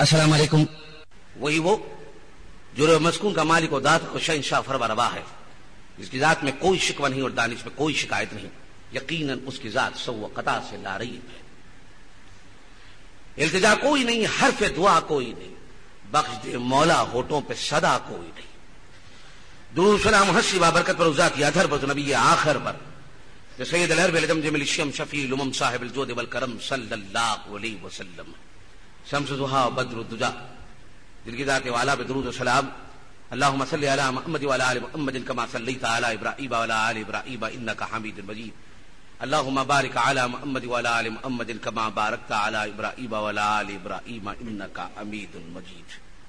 السلام علیکم. وہی وہ جو مسکون کا مالک و ذات و شہنشاہ فرما روا ہے، جس کی ذات میں کوئی شکوہ نہیں اور دانش میں کوئی شکایت نہیں. یقیناً اس کی ذات سو و قطع سے لا ریب ہے. التجا کوئی نہیں، حرف دعا کوئی نہیں، بخش دے مولا ہونٹوں پہ صدا کوئی نہیں. درود سلام حسی بابرکت پر ذات ادھر پر نبی آخر پر سید العرب العجم جمیل الشم شفیع الامم صاحب الجود والکرم صلی اللہ علیہ وسلم. شمس ضحیٰ بدر الدجا، جن کی ذات والا پہ درود و سلام. اللہم صلی علی محمد وعلی آل محمد کما صلیت علی ابراہیم وعلی آل ابراہیم انک حمید مجید. اللہم بارک علی محمد وعلی آل محمد کما بارکت علی ابراہیم وعلی آل ابراہیم انک حمید مجید.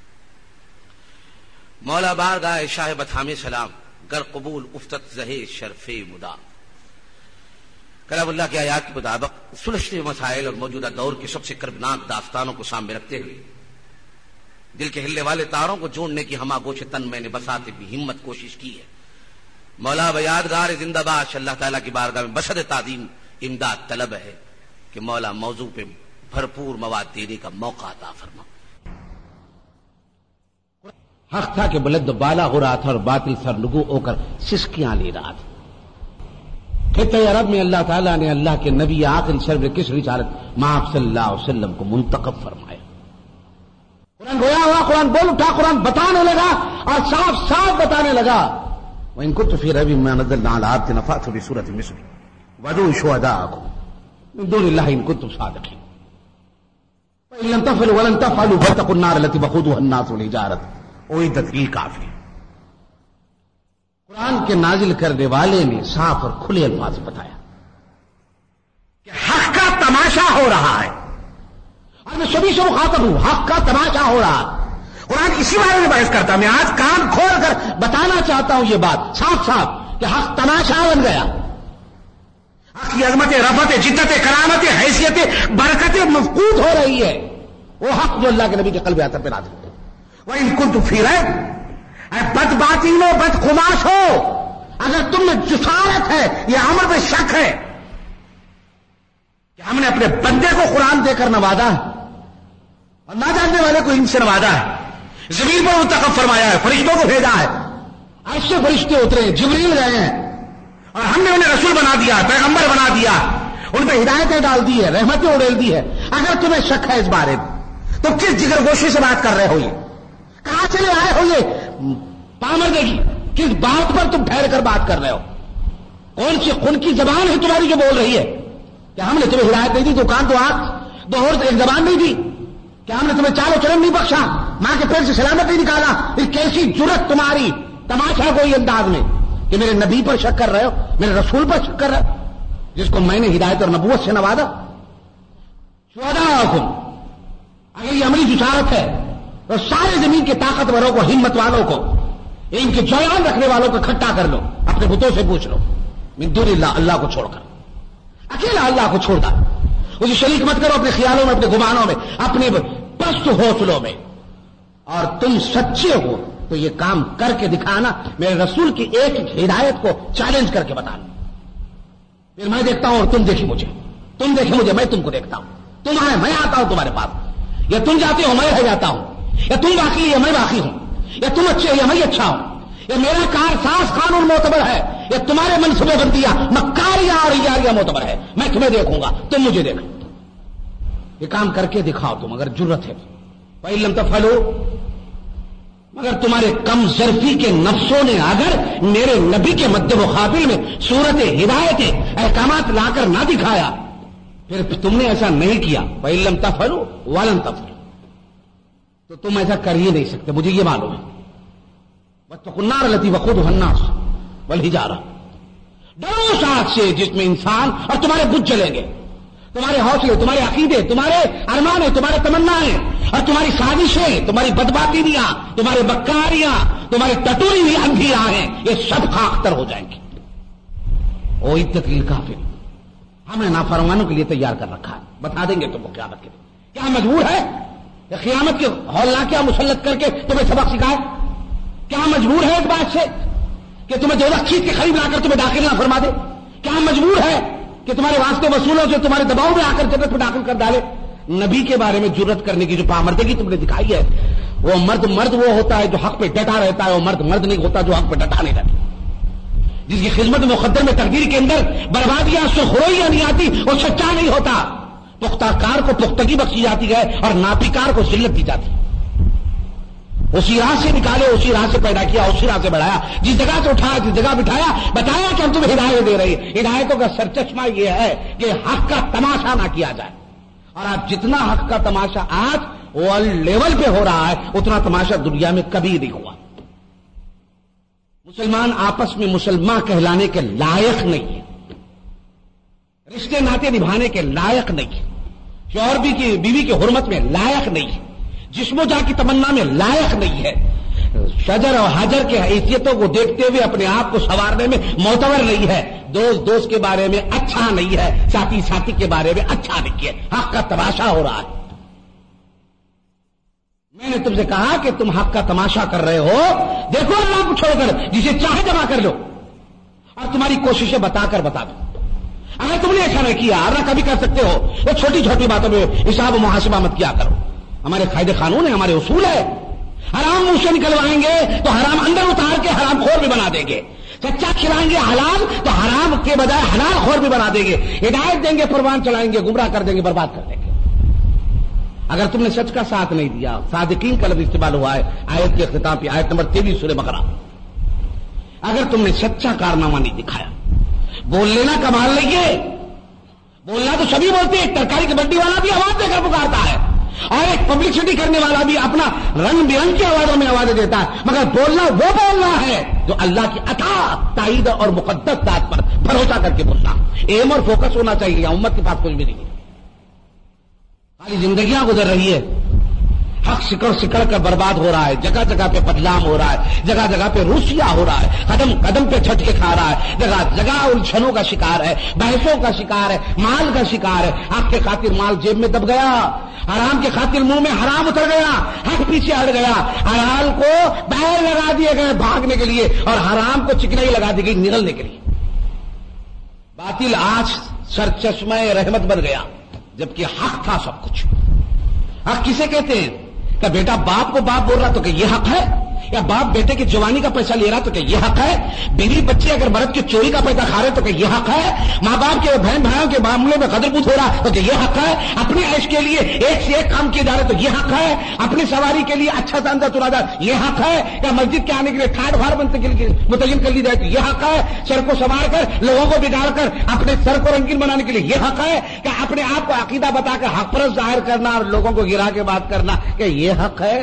مولا بارگاہ شاہ بطحام سلام، گر قبول افتت زہے شرف مدا. کلام اللہ کی آیات کے مطابق سلجھتے مسائل اور موجودہ دور کی سب سے کربناک داستانوں کو سامنے رکھتے ہوئے دل کے ہلنے والے تاروں کو جوڑنے کی ہما گوش تن میں نے بساتے بھی ہمت کوشش کی ہے. مولا بیادگار زندہ باش اللہ تعالیٰ کی بارگاہ میں بشد تعظیم امداد طلب ہے کہ مولا موضوع پہ بھرپور مواد دینے کا موقع عطا فرما. حق تھا کہ بلند بالا ہو رہا تھا اور باطل سر نگو ہو کر سسکیاں لے رہا تھا. خطہ عرب میں اللہ تعالیٰ نے اللہ کے نبی آخری شرف کس رسالت مآب صلی اللہ علیہ وسلم کو منتخب فرمایا. قرآن گویا ہوا، قرآن بول اٹھا، قرآن بتانے لگا اور صاف صاف بتانے لگا. وَإِن كُنتُمْ فِي رَيْبٍ مِّمَّا نَزَّلْنَا عَلَىٰ عَبْدِنَا فَأْتُوا بِسُورَةٍ مِّن مِّثْلِهِ وَادْعُوا شُهَدَاءَكُم مِّن دُونِ اللَّهِ إِن كُنتُمْ صَادِقِينَ فَإِن لَّمْ تَفْعَلُوا وَلَن تَفْعَلُوا فَاتَّقُوا النَّارَ الَّتِي وَقُودُهَا النَّاسُ وَالْحِجَارَةُ أُعِدَّتْ لِلْكَافِرِينَ. قرآن کے نازل کرنے والے نے صاف اور کھلے الفاظ بتایا کہ حق کا تماشا ہو رہا ہے اور میں سبھی سے مخاطب ہوں. حق کا تماشا ہو رہا ہے. قرآن اسی بارے میں بحث کرتا. میں آج کان کھول کر بتانا چاہتا ہوں یہ بات صاف صاف کہ حق تماشا بن گیا. حق کی عظمت، رفعت، جدت، کرامت، حیثیت، برکت مفقود ہو رہی ہے. وہ حق جو اللہ کے نبی کے قلب اطہر پہ نازل ہے. وَإِن كُنتُمْ فِي رَيْبٍ، اے بد باطینو، بد خماش ہو، اگر تم میں جسارت ہے، یہ امر میں شک ہے کہ ہم نے اپنے بندے کو قرآن دے کر نوازا ہے اور نہ جاننے والے کو ان سے نوازا ہے، زمین پر منتخب فرمایا ہے، فرشتوں کو بھیجا ہے، عرش سے فرشتے اترے ہیں، جبریل گئے ہیں اور ہم نے انہیں رسول بنا دیا، پیغمبر بنا دیا، ان پہ ہدایتیں ڈال دی ہے، رحمتیں اڑیل دی ہے. اگر تمہیں شک ہے اس بارے میں تو کس جگر گوشی سے بات کر رہے ہو؟ یہ کہاں چلے آئے ہو؟ یہ پامردگی کس بات پر تم ٹھہر کر بات کر رہے ہو؟ کون کی زبان ہے تمہاری جو بول رہی ہے؟ کیا ہم نے تمہیں ہدایت نہیں دی؟ دکان تو آنکھ دو اور ایک زبان نہیں دی؟ کیا ہم نے تمہیں چال و چلن نہیں بخشا؟ ماں کے پیٹ سے سلامت نہیں نکالا؟ یہ کیسی جرت تمہاری؟ تماشا کوئی انداز میں کہ میرے نبی پر شک کر رہے ہو، میرے رسول پر شک کر رہے ہو جس کو میں نے ہدایت اور نبوت سے نوازا. شہداءکم، اگر یہ عملی جسارت ہے تو سارے زمین کے طاقتوروں کو، ہمت والوں کو، ان کے جوان رکھنے والوں کو اکٹھا کر لو، اپنے بتوں سے پوچھ لو، من دون اللہ، اللہ کو چھوڑ کر، اکیلا اللہ کو چھوڑ کر. اسے شریک مت کرو اپنے خیالوں میں، اپنے گمانوں میں، اپنے پست حوصلوں میں. اور تم سچے ہو تو یہ کام کر کے دکھانا، میرے رسول کی ایک ہدایت کو چیلنج کر کے بتانا. پھر میں دیکھتا ہوں اور تم دیکھیں مجھے، تم دیکھیں مجھے، میں تم کو دیکھتا ہوں. تم آئے، میں آتا ہوں تمہارے پاس، یا تم جاتے ہو میں رہ جاتا ہوں، یا تم باقی یا میں باقی ہوں، یا تم اچھے یا میں اچھا ہوں، یا میرا کارساز قانون معتبر ہے، یا تمہارے منصوبے بندیاں مکاریاں اور اجاریاں معتبر ہے. میں تمہیں دیکھوں گا، تم مجھے دیکھو. یہ کام کر کے دکھاؤ تم اگر جرت ہے. فَإِن لَّمْ تَفْعَلُوا، مگر تمہارے کم ظرفی کے نفسوں نے اگر میرے نبی کے مد مقابل میں صورت ہدایت احکامات لا کر نہ دکھایا، پھر تم نے ایسا نہیں کیا، فَإِن لَّمْ تَفْعَلُوا وَلَن تَفْعَلُوا، تو تم ایسا کر ہی نہیں سکتے، مجھے یہ معلوم ہے. وَاتَّقُوا النَّارَ الَّتِي وَقُودُهَا النَّاسُ وَالْحِجَارَةُ، ڈرو اس آگ سے جس میں انسان اور تمہارے بت جلیں گے، تمہارے حوصلے، تمہارے عقیدے، تمہارے ارمان، تمہارے تمنا اور تمہاری سازشیں، تمہاری بدباطیاں، تمہارے بکاریاں، تمہاری ٹٹوری ہوئی اندھیاں ہیں، یہ سب خاکتر ہو جائیں گی. اعدت للکافرین، ہم نے نافرمانوں کے لیے تیار کر رکھا ہے. بتا دیں گے تم کو قیامت کے دن. کیا مجبور ہے کہ قیامت کے ہولناکیاں مسلط کر کے تمہیں سبق سکھائے؟ کیا مجبور ہے اس بات سے کہ تمہیں دوزخ چیز کے قریب لا کر تمہیں داخل نہ فرما دے؟ کیا مجبور ہے کہ تمہارے واسطے وصولوں سے تمہارے دباؤ میں آ کر جنت میں داخل کر ڈالے؟ نبی کے بارے میں جرت کرنے کی جو پامردگی تم نے دکھائی ہے، وہ مرد وہ ہوتا ہے جو حق پہ ڈٹا رہتا ہے، وہ مرد نہیں ہوتا جو حق پہ ڈٹا نہیں رہتا، جس کی خدمت مقدر میں تقدیر کے اندر بربادیاں سخرویاں نہیں آتی، وہ سچا نہیں ہوتا۔ پختہ کار کو پختگی بخشی جاتی ہے اور ناپیکار کو ذلت دی جاتی ہے۔ اسی راہ سے نکالے، اسی راہ سے پیدا کیا، اسی راہ سے بڑھایا، جس جگہ سے اٹھایا، جس جگہ بٹھایا، بتایا کہ ہم تمہیں ہدایت دے رہے ہیں۔ ہدایتوں کا سرچشمہ یہ ہے کہ حق کا تماشا نہ کیا جائے، اور آج جتنا حق کا تماشا آج ورلڈ لیول پہ ہو رہا ہے، اتنا تماشا دنیا میں کبھی نہیں ہوا۔ مسلمان آپس میں مسلمان کہلانے کے لائق نہیں ہے، رشتے ناطے نبھانے کے لائق نہیں ہے، شوہر کی بیوی کی حرمت میں لائق نہیں ہے، جسم و جاں کی تمنا میں لائق نہیں ہے، شجر اور حجر کے حیثیتوں کو دیکھتے ہوئے اپنے آپ کو سنوارنے میں معتبر نہیں ہے، دوست کے بارے میں اچھا نہیں ہے، ساتھی کے بارے میں اچھا نہیں ہے، حق کا تماشا ہو رہا ہے۔ میں نے تم سے کہا کہ تم حق کا تماشا کر رہے ہو، دیکھو اللہ کو چھوڑ کر جسے چاہے جمع کر لو، اور تمہاری کوششیں بتا دو۔ اگر تم نے ایسا نہیں کیا، اور نہ کبھی کر سکتے ہو، وہ چھوٹی چھوٹی باتوں میں حساب و محاسبہ مت کیا کرو۔ ہمارے قاعدے قانون ہے، ہمارے اصول ہے، حرام منہ سے نکلوائیں گے تو حرام اندر اتار کے حرام خور بھی بنا دیں گے، سچا کھلائیں گے حلال تو حرام کے بجائے حلال خور بھی بنا دیں گے، ہدایت دیں گے پروان چلائیں گے، گمراہ کر دیں گے، برباد کر دیں گے۔ اگر تم نے سچ کا ساتھ نہیں دیا، صادقین کا لفظ استعمال ہوا ہے آیت کے اختتام پہ، آیت نمبر 23 سورہ بقرہ، اگر تم نے سچا کارنامہ نہیں دکھایا، بول لینا کمال نہیں ہے، بولنا تو سبھی بولتے ہیں، ترکاری کی بڈی والا بھی آواز دے کر پکارتا ہے، اور ایک پبلسٹی کرنے والا بھی اپنا رنگ برنگ کی آوازوں میں آوازیں دیتا ہے، مگر بولنا وہ بولنا ہے جو اللہ کی عطا تائید اور مقدس ذات پر بھروسہ کر کے بولنا۔ ایم اور فوکس ہونا چاہیے، امت کے پاس کچھ بھی نہیں ہے، خالی زندگیاں گزر رہی ہے، حق سکڑ کر برباد ہو رہا ہے، جگہ جگہ پہ بدنام ہو رہا ہے، جگہ جگہ پہ روسیا ہو رہا ہے، قدم قدم پہ جھٹکے کھا رہا ہے، جگہ جگہ الجھنوں کا شکار ہے، بحثوں کا شکار ہے، مال کا شکار ہے، حق کے خاطر مال جیب میں دب گیا، حرام کے خاطر منہ میں حرام اتر گیا، حق پیچھے ہٹ گیا، حلال کو باہر لگا دیے گئے بھاگنے کے لیے، اور حرام کو چکنائی لگا دی گئی نگلنے کے لیے۔ باطل آج سرچشمہ رحمت بن گیا، جبکہ حق تھا سب کچھ۔ حق کسے کہتے ہیں؟ کہ بیٹا باپ کو باپ بول رہا تو کہ یہ حق ہے، یا باپ بیٹے کی جوانی کا پیسہ لے رہا تو کہ یہ حق ہے، بیوی بچے اگر مرد کی چوری کا پیسہ کھا رہے تو کہ یہ حق ہے، ماں باپ کے بہن بھائیوں کے معاملے میں قدر بوت ہو رہا تو کہ یہ حق ہے، اپنے عیش کے لیے ایک سے ایک کام کیے جا رہے تو یہ حق ہے، اپنی سواری کے لیے اچھا شاندار ترادا یہ حق ہے، یا مسجد کے آنے کے لیے ٹھاٹ بھار متعین کر لی جائے تو یہ حق ہے، سر کو سنوار کر لوگوں کو بگاڑ کر اپنے سر کو رنگین بنانے کے لیے یہ حق ہے، کہ اپنے آپ کو عقیدہ بتا کر حق پرست ظاہر کرنا اور لوگوں کو گرا کے بات کرنا کہ یہ حق ہے۔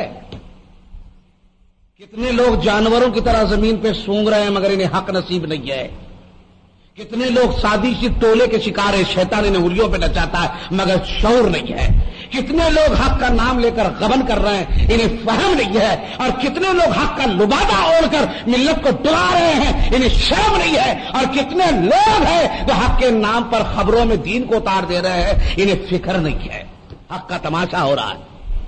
کتنے لوگ جانوروں کی طرح زمین پہ سونگ رہے ہیں مگر انہیں حق نصیب نہیں ہے، کتنے لوگ سازشی ٹولے کے شکار ہیں، شیطان انہیں انگلیوں پہ نچاتا ہے مگر شعور نہیں ہے، کتنے لوگ حق کا نام لے کر غبن کر رہے ہیں انہیں فہم نہیں ہے، اور کتنے لوگ حق کا لبادہ اوڑھ کر ملت کو ڈرا رہے ہیں انہیں شرم نہیں ہے، اور کتنے لوگ ہیں جو حق کے نام پر خبروں میں دین کو اتار دے رہے ہیں انہیں فکر نہیں ہے۔ حق کا تماشا ہو رہا ہے۔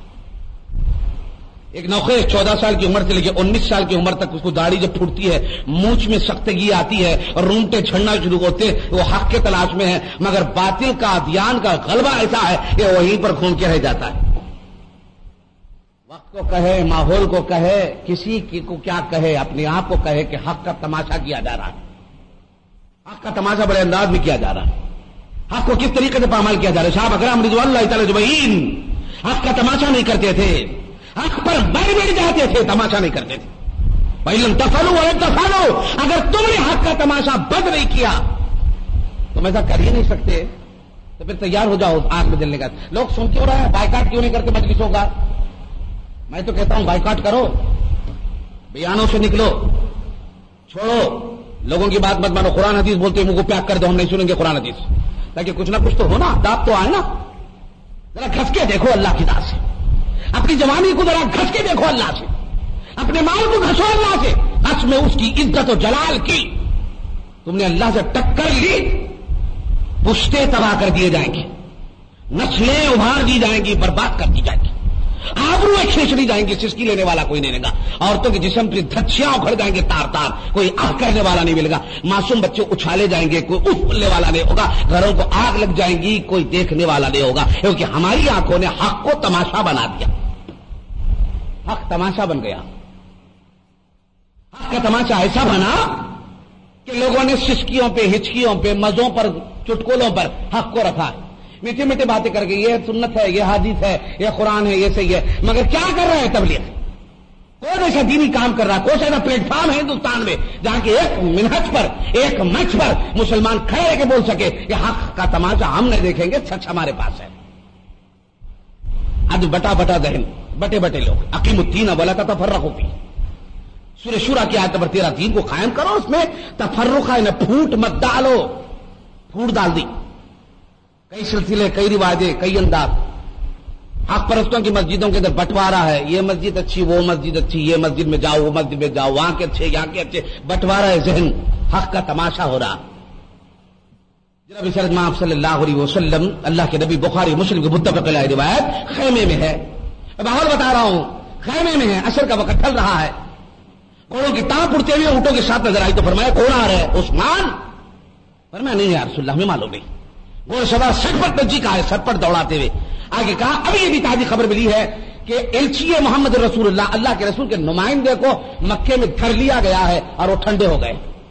ایک نوخیز 14 سال کی عمر سے لے کے 19 سال کی عمر تک اس کو داڑھی جب پھوٹتی ہے، مونچھ میں سختگی آتی ہے اور رونگٹے جھڑنا شروع ہوتے ہیں، وہ حق کے تلاش میں ہے، مگر باطل کا ادیان کا غلبہ ایسا ہے کہ وہیں پر گھوم کے رہ جاتا ہے۔ وقت کو کہے، ماحول کو کہے، کسی کو کیا کہے، اپنے آپ کو کہے کہ حق کا تماشا کیا جا رہا ہے۔ حق کا تماشا بڑے انداز میں کیا جا رہا ہے۔ حق کو کس طریقے سے پامال کیا جا رہا ہے؟ صاحب اکرام رضوان اللہ تعالی اجمعین حق کا تماشا نہیں کرتے تھے، حق پر بیٹھ جاتے تھے، تماشا نہیں کرتے تھے۔ وَإِن تَفْعَلُوا وَلَن تَفْعَلُوا، اگر تم نے حق کا تماشا بند نہیں کیا تم ایسا کر ہی نہیں سکتے، تو پھر تیار ہو جاؤ آگ میں جلنے کا۔ لوگ سن کیوں رہے ہیں بائیکاٹ کیوں نہیں کرتے مجلسوں کا؟ میں تو کہتا ہوں بائیکاٹ کرو، بیانوں سے نکلو، چھوڑو، لوگوں کی بات مت مانو، قرآن حدیث بولتے ہیں منہ کو پیک کر دو، ہم نہیں سنیں گے قرآن حدیث، تاکہ کچھ نہ کچھ تو ہونا، داب تو آئے نا۔ ذرا گھس کے دیکھو اللہ کی ذات سے، اپنی جوانی کو ذرا گھس کے دیکھو اللہ سے، اپنے مال کو گھسو اللہ سے، حق میں اس کی عزت و جلال کی۔ تم نے اللہ سے ٹکر لی، پشتے تباہ کر دیے جائیں گے، نسلیں ابھار دی جائیں گی، برباد کر دی جائیں گی، آب ابروئے کھینچنی جائیں گی، سسکی لینے والا کوئی نہیں ملے گا، عورتوں کے جسم پہ دھچیاں اکھڑ جائیں گے تار تار، کوئی آہ کہنے والا نہیں ملے گا، معصوم بچے اچھالے جائیں گے، کوئی اف بولنے والا نہیں ہوگا، گھروں کو آگ لگ جائیں گی، کوئی دیکھنے والا نہیں ہوگا، کیونکہ ہماری آنکھوں نے حق کو تماشا بنا دیا، حق تماشا بن گیا، حق کا تماشا ایسا بنا کہ لوگوں نے سسکیوں پہ، ہچکیوں پہ، مزوں پر، چٹکلوں پر حق کو رکھا ہے، میٹھی میٹھی باتیں کر کے یہ سنت ہے، یہ حدیث ہے، یہ قرآن ہے، یہ صحیح ہے، مگر کیا کر رہے ہیں تبلیغ؟ کون ایسا دینی کام کر رہا ہے؟ کون سا ایسا پلیٹ فارم ہے ہندوستان میں جہاں کہ ایک منہج پر، ایک منچ پر مسلمان کھڑے رہ کے بول سکے کہ حق کا تماشا ہم نہیں دیکھیں گے، سچ ہمارے پاس ہے؟ آج بٹا بٹا ذہن، بٹے بٹے لوگ، اقیم الدین ولا تتفرقوا فیہ، سورہ شورى کی آیت نمبر 13، دین کو قائم کرو، اس میں تفرق ہے، پھوٹ مت ڈالو، پھوٹ ڈال دی، کئی سلسلے، کئی رواجیں، کئی انداز، حق پرستوں کی مسجدوں کے اندر بٹوارا ہے، یہ مسجد اچھی، وہ مسجد اچھی، یہ مسجد میں جاؤ، وہ مسجد میں جاؤ، وہاں کے اچھے، یہاں کے اچھے، بٹوارا ہے ذہن، حق کا تماشا ہو رہا۔ جناب سید امام صلی اللہ علیہ وسلم، اللہ کے نبی، بخاری مسلم کی متفق علیہ روایت، خیمے میں ہے، ماحول بتا رہا ہوں، خیمے میں ہے، عصر کا وقت ڈھل رہا ہے، گھوڑوں کی ٹانپ اڑتے ہوئے اونٹوں کے ساتھ نظر آئی تو فرمایا کون آ رہا ہے؟ عثمان۔ فرمایا نہیں یا رسول اللہ، ہمیں معلوم نہیں۔ گھوڑ سوار سرپٹ نجی کا ہے، سرپٹ دوڑاتے ہوئے آگے کہا، ابھی یہ بھی تازی خبر ملی ہے کہ الچی محمد رسول اللہ، اللہ کے رسول کے نمائندے کو مکے میں دھر لیا گیا ہے اور وہ ٹھنڈے ہو گئے۔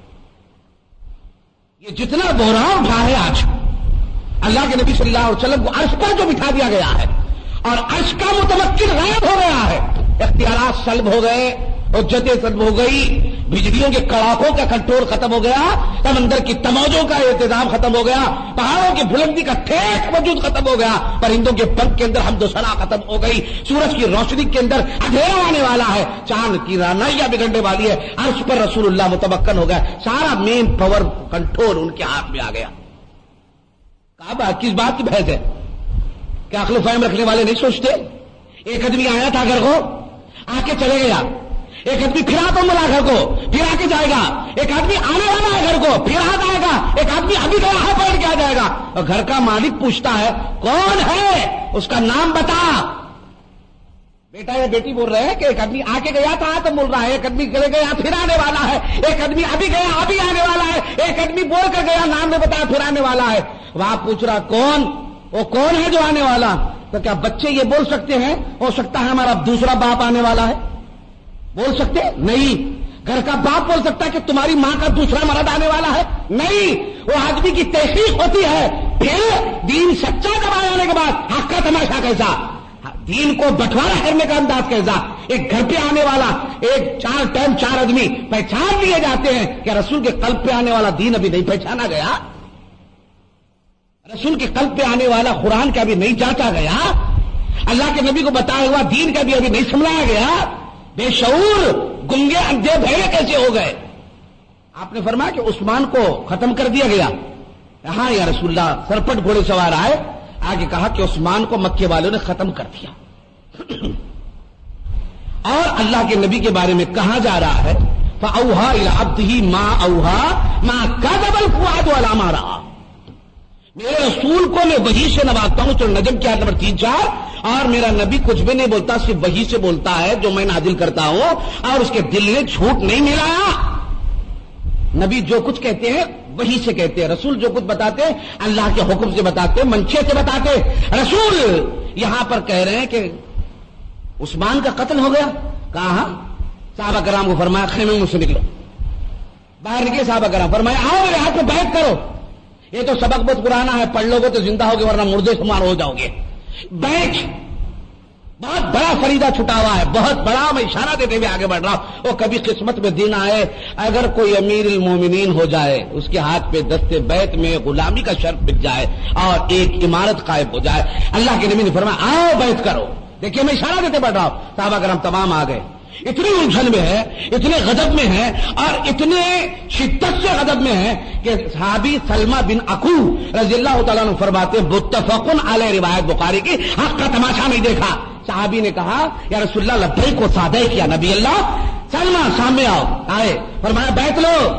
یہ جتنا بحران اٹھا ہے آج، اللہ کے نبی صلی اللہ علیہ وسلم کو عرش پر جو بٹھا دیا گیا ہے اور عرش کا متمکن غائب ہو گیا ہے، اختیارات سلب ہو گئے، حجتیں سلب ہو گئی، بجلیوں کے کڑاکوں کا کنٹرول ختم ہو گیا، سمندر کی تموجوں کا انتظام ختم ہو گیا، پہاڑوں کی بلندی کا ٹھیک وجود ختم ہو گیا، پرندوں کے پنکھ کے اندر حمد و ثنا ختم ہو گئی، سورج کی روشنی کے اندر اندھیرا آنے والا ہے، چاند کی رانائیاں بگڑنے والی ہے، عرش پر رسول اللہ متمکن ہو گیا، سارا مین پاور کنٹرول ان کے ہاتھ میں آ گیا۔ کعبہ کس بات کی بحث ہے؟ کیا عقل و فہم رکھنے والے نہیں سوچتے؟ ایک آدمی آیا تھا گھر کو، آ کے چلے گیا، ایک آدمی پھر آتا ملا گھر کو، پھر آ کے جائے گا، ایک آدمی آنے والا ہے گھر کو، پھر آ جائے گا، ایک آدمی ابھی گیا ہے بیٹھ کے آ جائے گا، اور گھر کا مالک پوچھتا ہے کون ہے، اس کا نام بتا۔ بیٹا یا بیٹی بول رہے ہیں کہ ایک آدمی آ کے گیا تھا تو بول رہا ہے، ایک آدمی چلے گیا پھر آنے والا ہے، ایک آدمی ابھی گیا ابھی آنے والا ہے، ایک آدمی بول کر گیا نام نے بتایا پھر آنے والا ہے۔ وہاں پوچھ رہا کون، وہ کون ہے جو آنے والا؟ تو کیا بچے یہ بول سکتے ہیں ہو سکتا ہے ہمارا دوسرا باپ آنے والا ہے؟ بول سکتے نہیں۔ گھر کا باپ بول سکتا ہے کہ تمہاری ماں کا دوسرا مرد آنے والا ہے؟ نہیں۔ وہ آدمی کی تحقیق ہوتی ہے، پھر دین سچا کرانے آنے کے بعد حق کا تماشا کیسا، دین کو بٹوارا کرنے کا انداز کیسا، ایک گھر پہ آنے والا، ایک چار ٹائم چار آدمی پہچان لیے جاتے ہیں، کیا رسول کے قلب پہ آنے والا دین ابھی نہیں پہچانا گیا؟ رسول کے قلب پہ آنے والا قرآن کا بھی نہیں جانچا گیا، اللہ کے نبی کو بتایا ہوا دین کا بھی ابھی نہیں سمجھایا گیا؟ بے شعور گنگے اندھے بھیڑے کیسے ہو گئے؟ آپ نے فرمایا کہ عثمان کو ختم کر دیا گیا۔ ہاں یا رسول اللہ، سرپٹ گھوڑے سوار آئے، آگے کہا کہ عثمان کو مکے والوں نے ختم کر دیا۔ اور اللہ کے نبی کے بارے میں کہا جا رہا ہے فَأَوْحَىٰ إِلَىٰ عَبْدِهِ مَا أَوْحَىٰ مَا كَذَبَ الْفُؤَادُ عَلَىٰ مَا رَأَىٰ۔ میرے رسول کو میں وحی سے نوازتا ہوں، سورہ نجم کی آیت نمبر 3-4، اور میرا نبی کچھ بھی نہیں بولتا، صرف وحی سے بولتا ہے جو میں نازل کرتا ہوں، اور اس کے دل نے جھوٹ نہیں ملایا۔ نبی جو کچھ کہتے ہیں وحی سے کہتے ہیں، رسول جو کچھ بتاتے ہیں اللہ کے حکم سے بتاتے ہیں، منشے سے بتاتے ہیں۔ رسول یہاں پر کہہ رہے ہیں کہ عثمان کا قتل ہو گیا، کہا صحابہ کرام کو فرمایا خیمے میں سے نکلو، باہر نکلے صحابہ کرام، فرمایا آؤ میرے ہاتھ میں بیعت کرو، یہ تو سبق بہت پرانا ہے، پڑھ لو گے تو زندہ ہوگے ورنہ مردے شمار ہو جاؤ گے۔ بیٹھ، بہت بڑا فریضہ چھٹا ہوا ہے، بہت بڑا، میں اشارہ دیتے ہوئے آگے بڑھ رہا ہوں، وہ کبھی قسمت میں دن آئے اگر کوئی امیر المومنین ہو جائے، اس کے ہاتھ پہ دستے بیت میں غلامی کا شرط بک جائے اور ایک عمارت قائم ہو جائے، اللہ کے نبی نے فرمایا آؤ بیعت کرو۔ دیکھیے میں اشارہ دیتے بڑھ رہا ہوں، صحابہ کرام تمام آ گئے، اتنی الجھن میں ہے، اتنے غضب میں ہے اور اتنے شدت سے غضب میں ہے کہ صحابی سلمہ بن عقو رضی اللہ تعالیٰ عنہ فرماتے ہیں متفقن علیہ روایت بخاری کی، حق کا تماشا نہیں دیکھا۔ صحابی نے کہا یا رسول اللہ لبیک و سعدیک یا نبی اللہ، سلمہ سامنے آؤ، آئے، فرمایا بیعت لو،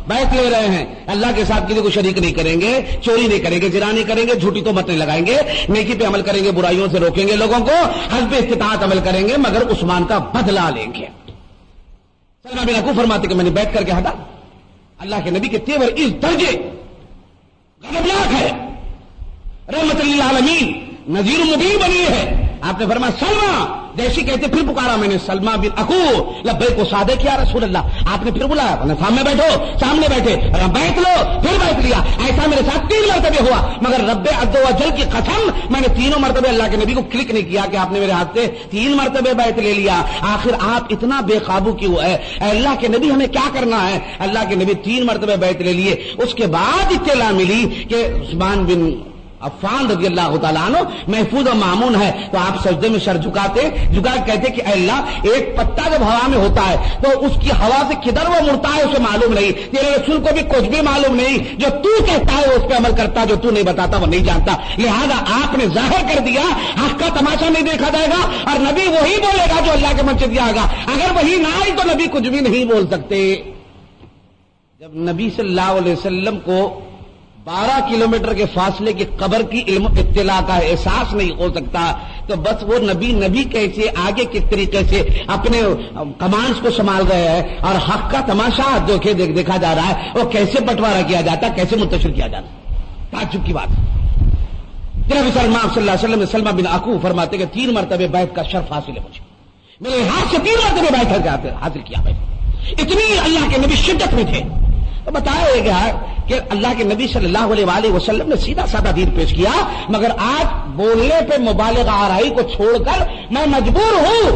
بیعت لے رہے ہیں اللہ کے ساتھ کسی کو شریک نہیں کریں گے, چوری نہیں کریں گے, زنا نہیں کریں گے, جھوٹی تہمت نہیں لگائیں گے, نیکی پہ عمل کریں گے, برائیوں سے روکیں گے لوگوں کو, حسب استطاعت عمل کریں گے, مگر عثمان کا بدلہ لیں گے. سلمہ بن عقوف فرماتے کہ میں نے بیعت کر کے ہٹا. اللہ کے نبی کے تیور اس درجے غضبناک ہے, رحمت للعالمین نذیر مبین بنی ہے. آپ نے فرمایا سلمہ, جیسی کہتے پھر پکارا میں نے سلمہ بن عقوف لبیک و صادق یا رسول اللہ. آپ نے پھر بلایا, سامنے بیٹھو, سامنے بیٹھے, بیٹھ لو, پھر بیٹھ لیا. ایسا میرے ساتھ 3 مرتبے ہوا, مگر رب عز و جل کی قسم میں نے تینوں مرتبے اللہ کے نبی کو کلک نہیں کیا کہ آپ نے میرے ہاتھ سے 3 مرتبے بیعت لے لیا. آخر آپ اتنا بے قابو کیوں ہے؟ اللہ کے نبی ہمیں کیا کرنا ہے؟ اللہ کے نبی 3 مرتبے بیعت لے لیے. اس کے بعد اطلاع ملی کہ عثمان بن عفان رضی اللہ تعالیٰ عنہ محفوظ و معمون ہے, تو آپ سجدے میں سر جھکا کہتے کہ اے اللہ, ایک پتا جب ہوا میں ہوتا ہے تو اس کی ہوا سے کدھر وہ مڑتا ہے اسے معلوم نہیں, تیرے رسول کو بھی کچھ بھی معلوم نہیں, جو تو کہتا ہے اس پہ عمل کرتا, جو تو نہیں بتاتا وہ نہیں جانتا. لہذا آپ نے ظاہر کر دیا حق کا تماشا نہیں دیکھا جائے گا, اور نبی وہی بولے گا جو اللہ کے من سے دیا گا. اگر وہی نہ آئی تو نبی کچھ بھی نہیں بول سکتے. جب نبی صلی اللہ علیہ وسلم کو 12 کلومیٹر کے فاصلے کی قبر کی علم اطلاع کا احساس نہیں ہو سکتا, تو بس وہ نبی کیسے آگے کس طریقے سے اپنے کمانڈز کو سنبھال رہے ہیں, اور حق کا تماشا دیکھا جا رہا ہے, وہ کیسے بٹوارا کیا جاتا, کیسے منتشر کیا جاتا. تعجب کی بات. جناب صلی اللہ علیہ وسلم سلمہ بن عقوف فرماتے کہ 3 مرتبے بیعت کا شرف حاصل ہے مجھے, میرے ہاتھ سے 3 مرتبے بیعت حاصل کیا. اتنی اللہ کے نبی شدت میں تھے. تو بتایا گیا کہ اللہ کے نبی صلی اللہ علیہ وآلہ وسلم نے سیدھا سادہ دین پیش کیا, مگر آج بولنے پہ مبالغہ آرائی کو چھوڑ کر میں مجبور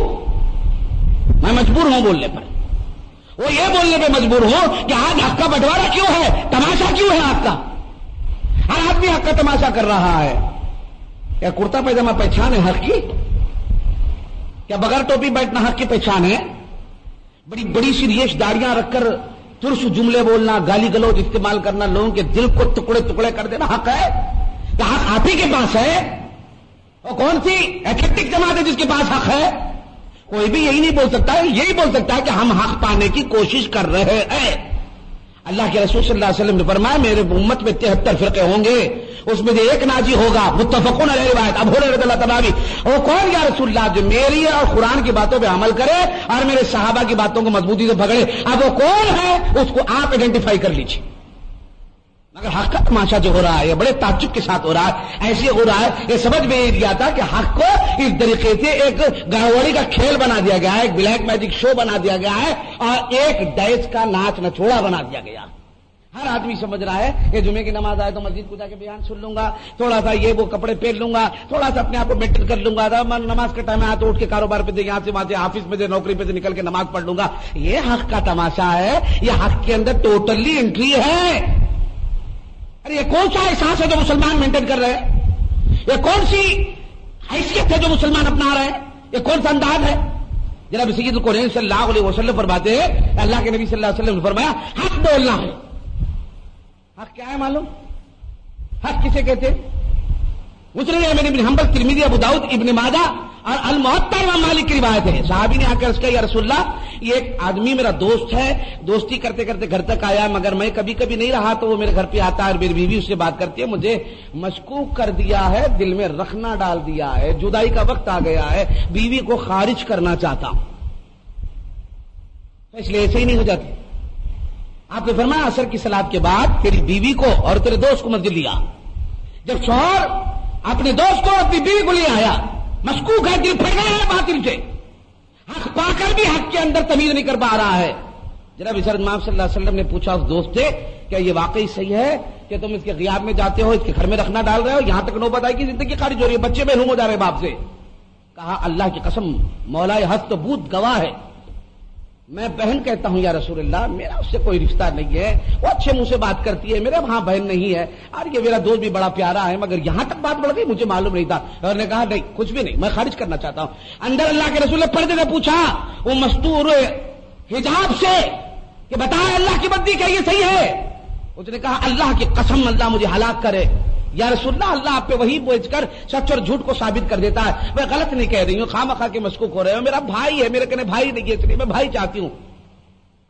ہوں بولنے پر. وہ یہ بولنے پہ مجبور ہوں کہ آج حق کا بٹوارا کیوں ہے, تماشا کیوں ہے حق کا. ہر آدمی حق کا تماشا کر رہا ہے. کیا کرتا پیجامہ پہچان ہے حق کی؟ کیا بغیر ٹوپی بیٹھنا حق کی پہچان ہے؟ بڑی بڑی سی ریش داڑیاں رکھ کر ترس جملے بولنا, گالی گلوچ استعمال کرنا, لوگوں کے دل کو ٹکڑے ٹکڑے کر دینا حق ہے؟ کہ حق آپ ہی کے پاس ہے؟ وہ کون سی ایتھیٹک جماعت ہے جس کے پاس حق ہے؟ کوئی بھی یہی نہیں بول سکتا ہے, یہی بول سکتا ہے کہ ہم حق پانے کی کوشش کر رہے ہیں. اللہ کے رسول صلی اللہ علیہ وسلم نے فرمایا میرے امت میں 73 فرقے ہوں گے, اس میں سے ایک ناجی ہوگا. متفقون علیہ روایت. ابو ہریرہ رضی اللہ تعالیٰ عنہ, وہ کون یا رسول اللہ جو میری اور قرآن کی باتوں پہ عمل کرے اور میرے صحابہ کی باتوں کو مضبوطی سے پکڑے. اب وہ کون ہے اس کو آپ آئیڈینٹیفائی کر لیجیے. مگر حق کا تماشا جو ہو رہا ہے یہ بڑے تعجب کے ساتھ ہو رہا ہے. ایسے ہو رہا ہے یہ سمجھ میں گیا تھا کہ حق کو اس طریقے سے ایک گاوڑی کا کھیل بنا دیا گیا ہے, ایک بلیک میجک شو بنا دیا گیا ہے, اور ایک ڈیس کا ناچ نچوڑا بنا دیا گیا. ہر آدمی سمجھ رہا ہے کہ جمعے کی نماز آئے تو مسجد کو جا کے بیان سن لوں گا, تھوڑا سا یہ وہ کپڑے پہن لوں گا, تھوڑا سا اپنے آپ کو مینٹین کر لوں گا, نماز کا ٹائم آیا تو اٹھ کے کاروبار پہ سے, یہاں سے وہاں سے, آفس میں سے, نوکری پہ سے نکل کے نماز پڑھ لوں گا. یہ حق کا تماشا ہے, یہ حق کے اندر ٹوٹلی انٹری ہے. ارے یہ کون سا احساس ہے جو مسلمان مینٹین کر رہے ہیں؟ یہ کون سی حیثیت ہے جو مسلمان اپنا رہے ہیں؟ یہ کون سا انداز ہے؟ جناب سید القرآن صلی اللہ علیہ وسلم فرماتے ہیں, اللہ کے نبی صلی اللہ علیہ وسلم نے فرمایا حق بولنا ہے. حق کیا ہے معلوم؟ حق کسے کہتے ہیں؟ مسلم احمد بن حنبل, ترمذی, ابو داؤد, ابن ماجہ اور الموطا امام مالک کی روایت ہے. صحابی نے آ کر اس کا یا رسول اللہ یہ ایک آدمی میرا دوست ہے, دوستی کرتے کرتے گھر تک آیا, مگر میں کبھی کبھی نہیں رہا تو وہ میرے گھر پہ آتا ہے اور میری بیوی اس سے بات کرتی ہے, مجھے مشکوک کر دیا ہے, دل میں رکھنا ڈال دیا ہے, جدائی کا وقت آ گیا ہے, بیوی کو خارج کرنا چاہتا ہوں. اس لیے ایسے ہی نہیں ہو جاتی. آپ نے فرمایا عصر کی صلاۃ کے بعد تیری بیوی کو اور تیرے دوست کو مسجد لیا. جب شوہر اپنے دوست کو اپنی بیوی کو لے آیا, مشکوک ہے, دل پھٹ گیا ہے باطل سے, حق پا کر بھی حق کے اندر تمیز نہیں کر پا رہا ہے. جناب امام صلی اللہ علیہ وسلم نے پوچھا اس دوست سے کیا یہ واقعی صحیح ہے کہ تم اس کے غیاب میں جاتے ہو, اس کے گھر میں رکھنا ڈال رہے ہو, یہاں تک نوبت آئی کہ زندگی خارج ہو رہی ہے, بچے محروم ہو جا رہے باپ سے. کہا اللہ کی قسم مولا ہست بوت گواہ ہے, میں بہن کہتا ہوں یا رسول اللہ, میرا اس سے کوئی رشتہ نہیں ہے, وہ اچھے منہ سے بات کرتی ہے, میرے وہاں بہن نہیں ہے, اور یہ میرا دوست بھی بڑا پیارا ہے, مگر یہاں تک بات بڑھ گئی مجھے معلوم نہیں تھا. اور نے کہا نہیں کچھ بھی نہیں, میں خارج کرنا چاہتا ہوں. اندر اللہ کے رسول نے پردے سے پوچھا وہ مستور حجاب سے کہ بتائے اللہ کی بندی کیا یہ صحیح ہے؟ اس نے کہا اللہ کی قسم اللہ مجھے ہلاک کرے یا رسول اللہ, اللہ آپ پہ وہی بیچ کر سچ اور جھوٹ کو ثابت کر دیتا ہے. میں غلط نہیں کہہ رہی ہوں, خواہ مخواہ کے مشکوک ہو رہے ہو, میرا بھائی ہے, میرے کہنے بھائی نہیں ہے, اس لیے میں بھائی چاہتی ہوں.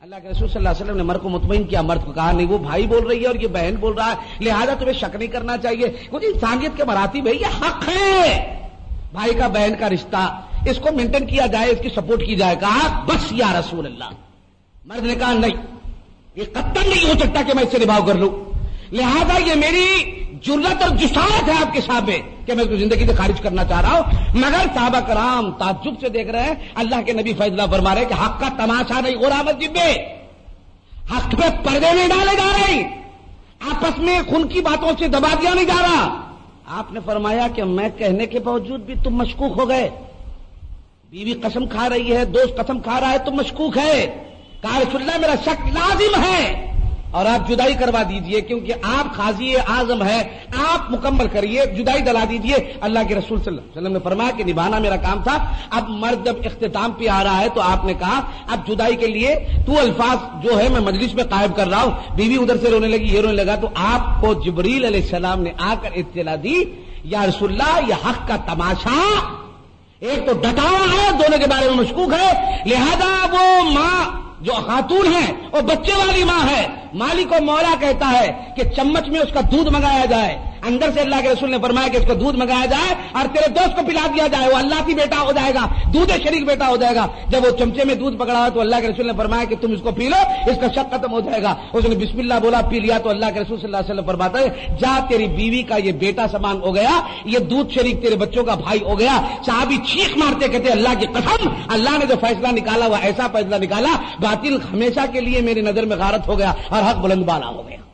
اللہ کے رسول صلی اللہ علیہ وسلم نے مرد کو مطمئن کیا، مرد کو کہا نہیں وہ بھائی بول رہی ہے اور یہ بہن بول رہا ہے، لہذا تمہیں شک نہیں کرنا چاہیے، کچھ انسانیت کے مراتب ہے، یہ حق ہے بھائی کا بہن کا رشتہ، اس کو مینٹین کیا جائے، اس کی سپورٹ کی جائے۔ کہا بس یا رسول اللہ، مرد نے کہا نہیں، یہ قطعاً نہیں ہو سکتا کہ میں اس سے نبھاؤ کر لوں، لہذا یہ میری جرات اور جسارت ہے آپ کے سامنے کہ میں اس کو زندگی سے خارج کرنا چاہ رہا ہوں۔ مگر صحابہ کرام تعجب سے دیکھ رہے ہیں، اللہ کے نبی فیض اللہ فرما رہے ہیں کہ حق کا تماشا نہیں ہو رہا مسجد میں، حق پہ پردے نہیں ڈالے جا رہے، آپس میں خون کی باتوں سے دبا دیا نہیں جا رہا۔ آپ نے فرمایا کہ میں کہنے کے باوجود بھی تم مشکوک ہو گئے، بیوی قسم کھا رہی ہے، دوست قسم کھا رہا ہے، تم مشکوک ہے۔ کہا رسول اللہ میرا شک لازم ہے اور آپ جدائی کروا دیجئے، کیونکہ آپ قاضی اعظم ہے، آپ مکمل کریے، جدائی دلا دیجئے۔ اللہ کے رسول صلی اللہ علیہ وسلم نے فرمایا کہ نبھانا میرا کام تھا۔ اب مرد جب اختتام پہ آ رہا ہے تو آپ نے کہا اب جدائی کے لیے تو الفاظ جو ہے میں مجلس میں قائم کر رہا ہوں، بیوی ادھر سے رونے لگی، یہ رونے لگا، تو آپ کو جبریل علیہ السلام نے آ کر اطلاع دی یا رسول اللہ یہ حق کا تماشا، ایک تو ڈٹا ہے، دونوں کے بارے میں مشکوک ہے، لہذا وہ ماں جو خاتون ہے وہ بچے والی ماں ہے، مالک و مولا کہتا ہے کہ چمچ میں اس کا دودھ منگایا جائے، اندر سے اللہ کے رسول نے فرمایا کہ اس کو دودھ منگایا جائے اور تیرے دوست کو پلا دیا جائے، وہ اللہ کی بیٹا ہو جائے گا، دودھ شریک بیٹا ہو جائے گا۔ جب وہ چمچے میں دودھ پکڑا ہوا تو اللہ کے رسول نے فرمایا کہ تم اس کو پی لو، اس کا شک ختم ہو جائے گا۔ اس نے بسم اللہ بولا، پی لیا، تو اللہ کے رسول صلی اللہ علیہ وسلم فرماتا ہے جا تیری بیوی کا یہ بیٹا سامان ہو گیا، یہ دودھ شریک تیرے بچوں کا بھائی ہو گیا۔ صحابی چیخ مارتے کہتے اللہ کی قسم، اللہ نے جو فیصلہ نکالا وہ ایسا فیصلہ نکالا، باطل ہمیشہ کے لیے میری نظر میں غارت ہو گیا اور حق بلند بالا ہو گیا۔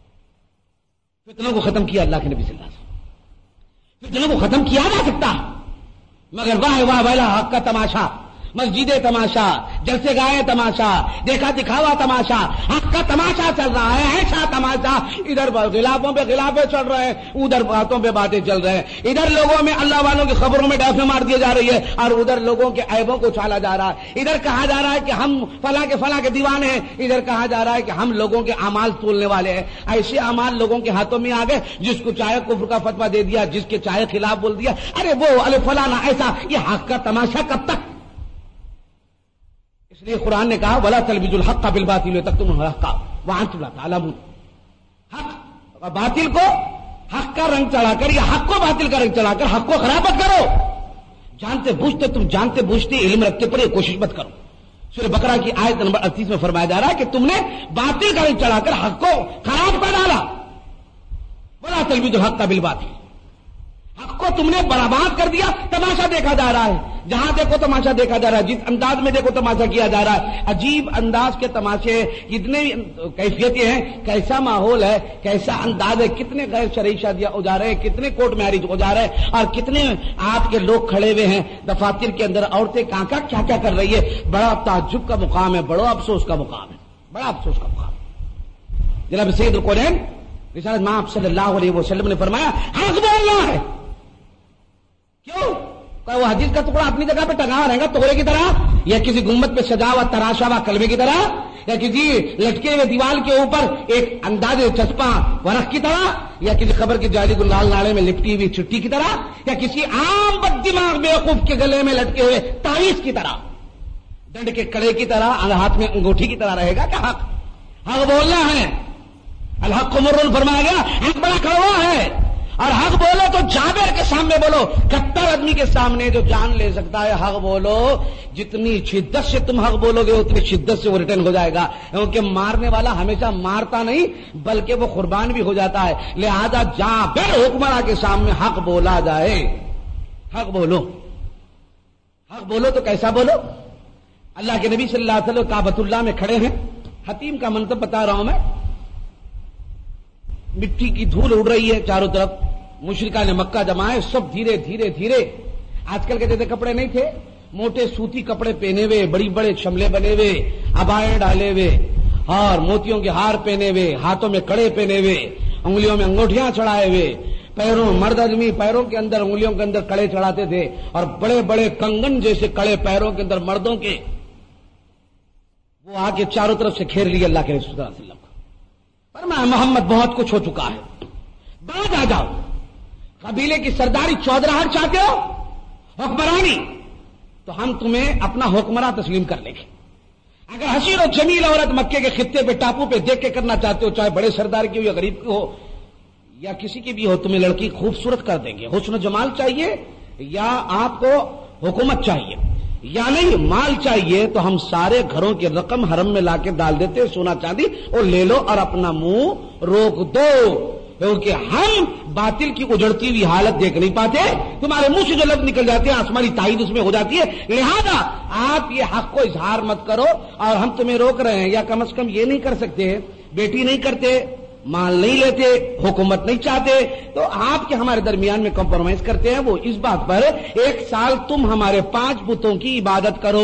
فتنوں کو ختم کیا اللہ کے نبی صلی اللہ علیہ وسلم، فتنوں کو ختم کیا جا سکتا مگر واہ واہ والا حق کا تماشا، مسجدیں تماشا، جلسے گائے تماشا، دیکھا دکھاوا تماشا، حق کا تماشا چل رہا ہے، ایسا تماشا، ادھر غلافوں پہ غلافے چل رہے ہیں، ادھر باتوں پہ باتیں چل رہے ہیں، ادھر لوگوں میں اللہ والوں کی خبروں میں ڈافیں مار دی جا رہی ہے اور ادھر لوگوں کے عیبوں کو چھالا جا رہا ہے، ادھر کہا جا رہا ہے کہ ہم فلاں کے دیوانے ہیں، ادھر کہا جا رہا ہے کہ ہم لوگوں کے اعمال تولنے والے ہیں۔ ایسے اعمال لوگوں کے ہاتھوں میں آ گئے، جس کو چاہے کفر کا فتویٰ دے دیا، جس کے چاہے خلاف بول دیا، ارے وہ فلانا ایسا، یہ حق کا تماشا کب تک؟ اس لیے قرآن نے کہا وَلَا تَلْبِسُوا الْحَقَّ بِالْبَاطِلِ وَتَكْتُمُوا الْحَقَّ وَأَنْتُمْ لَا تَعْلَمُونَ۔ حق اور باطل کو حق کا رنگ چڑھا کر یا حق کو باطل کا رنگ چڑھا کر حق کو خراب مت کرو، جانتے بوجھتے علم رکھتے پر یہ کوشش مت کرو۔ سورہ بقرہ کی آیت نمبر 38 میں فرمایا جا رہا ہے کہ تم نے باطل کا رنگ چڑھا کر حق کو خراب کر ڈالا۔ وَلَا تَلْبِسُوا الْحَقَّ بِالْبَاطِلِ، حق کو تم نے برباد کر دیا۔ تماشا دیکھا جا رہا ہے، جہاں دیکھو تماشا دیکھا جا رہا ہے، جس انداز میں دیکھو تماشا کیا جا رہا ہے، عجیب انداز کے تماشے، کتنے کیفیتیں ہیں، کیسا ماحول ہے، کیسا انداز ہے، کتنے غیر شرعی شادیاں ہو جا رہے ہیں، کتنے کورٹ میرج ہو جا رہے ہیں، اور کتنے آپ کے لوگ کھڑے ہوئے ہیں دفاتر کے اندر، عورتیں کہاں کیا کیا کر رہی ہے۔ بڑا تعجب کا مقام ہے، بڑا افسوس کا مقام ہے، بڑا افسوس کا مقام ہے۔ جناب سید القرآن رسالت مآب صلی اللہ علیہ وسلم نے فرمایا حق بولنا ہے۔ کیوں؟ وہ حدیث کا ٹکڑا اپنی جگہ پہ ٹنگا رہے گا توڑے کی طرح، یا کسی گنبد پہ سجا ہوا تراشا ہوا کلبے کی طرح، یا کسی لٹکے ہوئے دیوار کے اوپر ایک انداز چسپاں ورق کی طرح، یا کسی خبر کی جعلی گلال ناڑے میں لپٹی ہوئی چٹی کی طرح، یا کسی عام بد دماغ بیوقوف کے گلے میں لٹکے ہوئے تعویذ کی طرح، ڈنڈ کے کڑے کی طرح، ہاتھ میں انگوٹھی کی طرح رہے گا کہ حق بولنا ہے۔ الحق مر فرمایا گیا، حق بڑا کڑوا ہے، اور حق بولو تو جابر کے سامنے بولو، 71 آدمی کے سامنے جو جان لے سکتا ہے حق بولو، جتنی شدت سے تم حق بولو گے اتنی شدت سے وہ ریٹرن ہو جائے گا، کیونکہ مارنے والا ہمیشہ مارتا نہیں بلکہ وہ قربان بھی ہو جاتا ہے۔ لہذا جابر حکمراں کے سامنے حق بولا جائے، حق بولو، حق بولو تو کیسا بولو؟ اللہ کے نبی صلی اللہ علیہ وسلم کعبۃ اللہ میں کھڑے ہیں، حتیم کا منطق بتا رہا ہوں میں، مٹی کی دھول اڑ رہی ہے چاروں طرف، مشرکان مکہ جمائے سب دھیرے دھیرے دھیرے، آج کل کے جیسے کپڑے نہیں تھے، موٹے سوتی کپڑے پہنے ہوئے، بڑی بڑے شملے بنے ہوئے، عبائیں ڈالے ہوئے اور موتیوں کے ہار پہنے ہوئے، ہاتھوں میں کڑے پہنے ہوئے، انگلیوں میں انگوٹھیاں چڑھائے ہوئے، پیروں مرد آدمی پیروں کے اندر انگلیوں کے اندر کڑے چڑھاتے تھے، اور بڑے بڑے کنگن جیسے کڑے پیروں کے اندر مردوں کے، وہ آ کے چاروں طرف سے گھیر لیے اللہ کے رسول صلی اللہ علیہ وسلم کو۔ فرمایا محمد بہت کچھ ہو چکا ہے، بعد آ جاؤ، قبیلے کی سرداری چودراہٹ چاہتے ہو، حکمرانی، تو ہم تمہیں اپنا حکمراں تسلیم کر لیں گے، اگر حسین اور جمیل عورت مکے کے خطے پہ ٹاپو پہ دیکھ کے کرنا چاہتے ہو، چاہے بڑے سردار کی ہو یا غریب کی ہو یا کسی کی بھی ہو، تمہیں لڑکی خوبصورت کر دیں گے. حسن و جمال چاہیے یا آپ کو حکومت چاہیے یا نہیں مال چاہیے، تو ہم سارے گھروں کی رقم حرم میں لا کے ڈال دیتے، سونا چاندی اور لے لو اور اپنا منہ روک دو، کیونکہ ہم باطل کی اجڑتی ہوئی حالت دیکھ نہیں پاتے. تمہارے منہ سے جو لفظ نکل جاتے ہیں آسمانی تائید اس میں ہو جاتی ہے. لہذا آپ یہ حق کو اظہار مت کرو، اور ہم تمہیں روک رہے ہیں. یا کم از کم یہ نہیں کر سکتے، بیٹی نہیں کرتے، مال نہیں لیتے، حکومت نہیں چاہتے، تو آپ کے ہمارے درمیان میں کمپرومائز کرتے ہیں. وہ اس بات پر 1 سال تم ہمارے 5 بتوں کی عبادت کرو،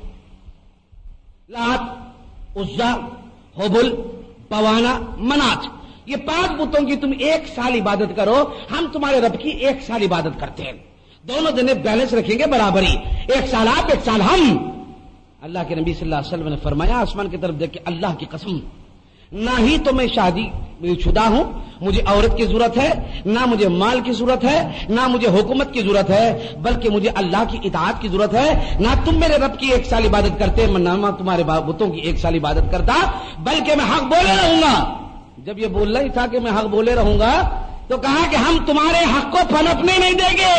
لات، عزا، حبل، بوانا، منات، یہ 5 بتوں کی تم 1 سال عبادت کرو، ہم تمہارے رب کی 1 سال عبادت کرتے ہیں. دونوں جنے بیلنس رکھیں گے برابری، 1 سال آپ 1 سال ہم. اللہ کے نبی صلی اللہ علیہ وسلم نے فرمایا آسمان کی طرف دیکھ کے اللہ کی قسم، نہ ہی تو میں شادی شدہ ہوں، مجھے عورت کی ضرورت ہے، نہ مجھے مال کی ضرورت ہے، نہ مجھے حکومت کی ضرورت ہے، بلکہ مجھے اللہ کی اطاعت کی ضرورت ہے. نہ تم میرے رب کی 1 سال عبادت کرتے، نہ میں تمہارے بتوں کی 1 سال عبادت کرتا، بلکہ میں حق بولے رہوں گا. جب یہ بول رہا ہی تھا کہ میں حق بولے رہوں گا، تو کہا کہ ہم تمہارے حق کو پنپنے نہیں دیں گے.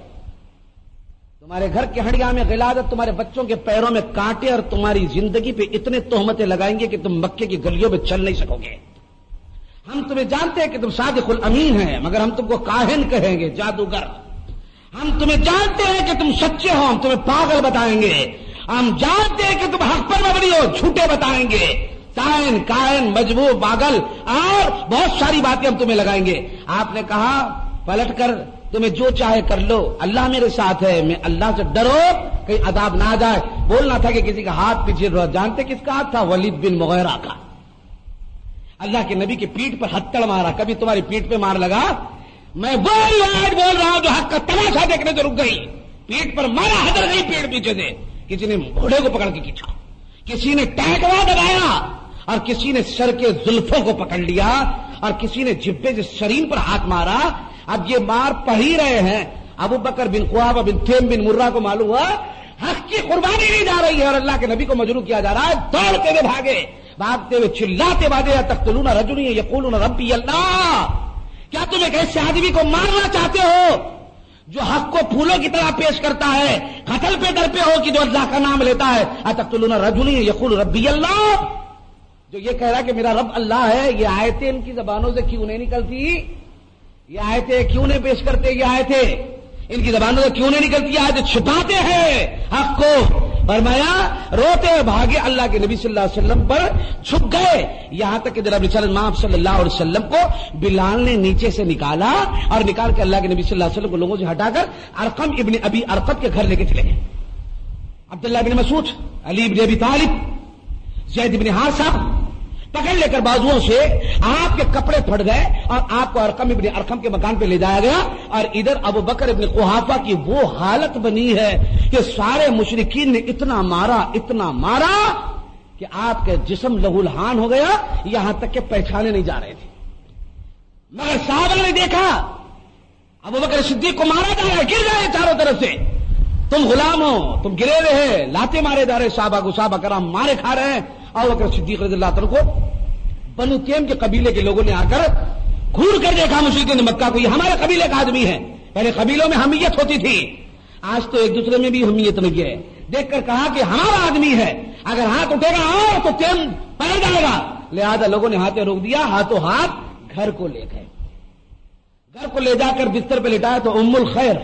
تمہارے گھر کی ہڑیاں میں غلاظت، تمہارے بچوں کے پیروں میں کانٹے، اور تمہاری زندگی پہ اتنے تہمتیں لگائیں گے کہ تم مکے کی گلیوں میں چل نہیں سکو گے. ہم تمہیں جانتے ہیں کہ تم صادق الامین ہیں، مگر ہم تم کو کاہن کہیں گے، جادوگر. ہم تمہیں جانتے ہیں کہ تم سچے ہو، ہم تمہیں پاگل بتائیں گے. ہم جانتے ہیں کہ تم حق پر مبنی ہو، جھوٹے بتائیں گے. سائن، کائن، مجبور، پاگل اور بہت ساری باتیں ہم تمہیں لگائیں گے. آپ نے کہا پلٹ کر تمہیں جو چاہے کر لو، اللہ میرے ساتھ ہے، میں اللہ سے ڈرو کہیں عذاب نہ آ جائے. بولنا تھا کہ کسی کا ہاتھ پیچھے رہا. جانتے کس کا ہاتھ تھا؟ ولید بن مغیرہ کا. اللہ کے نبی کی پیٹھ پر ہتھڑ مارا. کبھی تمہاری پیٹھ پہ مار لگا؟ میں بول رہا ہوں جو حق کا تماشا دیکھنے سے رک گئی، پیٹھ پر مارا، ہدر گئی پیڑ پیچھے سے. کسی نے گھوڑے کو پکڑ کے کھینچا، کسی نے ٹینکوا دبایا، اور کسی نے سر کے زلفوں کو پکڑ لیا، اور کسی نے جبے سے شرین پر ہاتھ مارا. اب یہ مار پڑھ ہی رہے ہیں. ابو بکر بن قحافہ بن تیم بن مرہ کو معلوم ہوا حق کی قربانی دی جا رہی ہے اور اللہ کے نبی کو مجروح کیا جا رہا ہے. دوڑتے ہوئے بھاگے، بھاگتے ہوئے چلاتے بھاگے، تقتلون رجلا یقولون ربی اللہ. کیا تم ایک ایسے آدمی کو مارنا چاہتے ہو جو حق کو پھولوں کی طرح پیش کرتا ہے، قتل پہ ڈرتے ہو کہ جو اللہ کا نام لیتا ہے؟ اتقتلون رجلا یقول ربی اللہ، جو یہ کہہ رہا کہ میرا رب اللہ ہے. یہ آیتیں ان کی زبانوں سے کیوں نہیں نکلتی؟ یہ آیتیں کیوں نہیں پیش کرتے؟ یہ آیتیں ان کی زبانوں سے کیوں نہیں نکلتی؟ آیتیں چھپاتے ہیں حق کو. فرمایا روتے بھاگے اللہ کے نبی صلی اللہ علیہ وسلم پر چھپ گئے، یہاں تک کہ جناب رسالت مآب صلی اللہ علیہ وسلم کو بلال نے نیچے سے نکالا، اور نکال کے اللہ کے نبی صلی اللہ علیہ وسلم کو لوگوں سے ہٹا کر ارقم ابن ابی ارقم کے گھر لے کے چلے گئے. عبداللہ بن مسعود، علی بن ابی طالب، زید بن حارثہ پکڑ لے کر بازوؤں سے آپ کے کپڑے پھٹ گئے، اور آپ کو ارقم ابن ارقم کے مکان پہ لے جایا گیا. اور ادھر ابو بکر ابن قحافہ کی وہ حالت بنی ہے کہ سارے مشرکین نے اتنا مارا کہ آپ کے جسم لہولہان ہو گیا، یہاں تک کہ پہچانے نہیں جا رہے تھے. مگر صحابہ نے دیکھا ابو بکر صدیق کو مارا جا رہا ہے، گر رہے چاروں طرف سے. تم غلام ہو، تم گرے ہوئے ہیں، لاتے مارے جا رہے صحابہ کو، صحابہ کرام مارے کھا رہے ہیں. ابو بکر صدیق رضی اللہ عنہ کو بنو تیم کے قبیلے کے لوگوں نے آ کر گھور کر دیکھا مشرکین مکہ کو، یہ ہمارے قبیلے کا آدمی ہے. پہلے قبیلوں میں حمیت ہوتی تھی، آج تو ایک دوسرے میں بھی حمیت نہیں ہے. دیکھ کر کہا کہ ہمارا آدمی ہے، اگر ہاتھ اٹھے گا تو تیم پڑ جائے گا. لہذا لوگوں نے ہاتھیں روک دیا، ہاتھوں ہاتھ گھر کو لے گئے. گھر کو لے جا کر بستر پہ لٹایا تو ام الخیر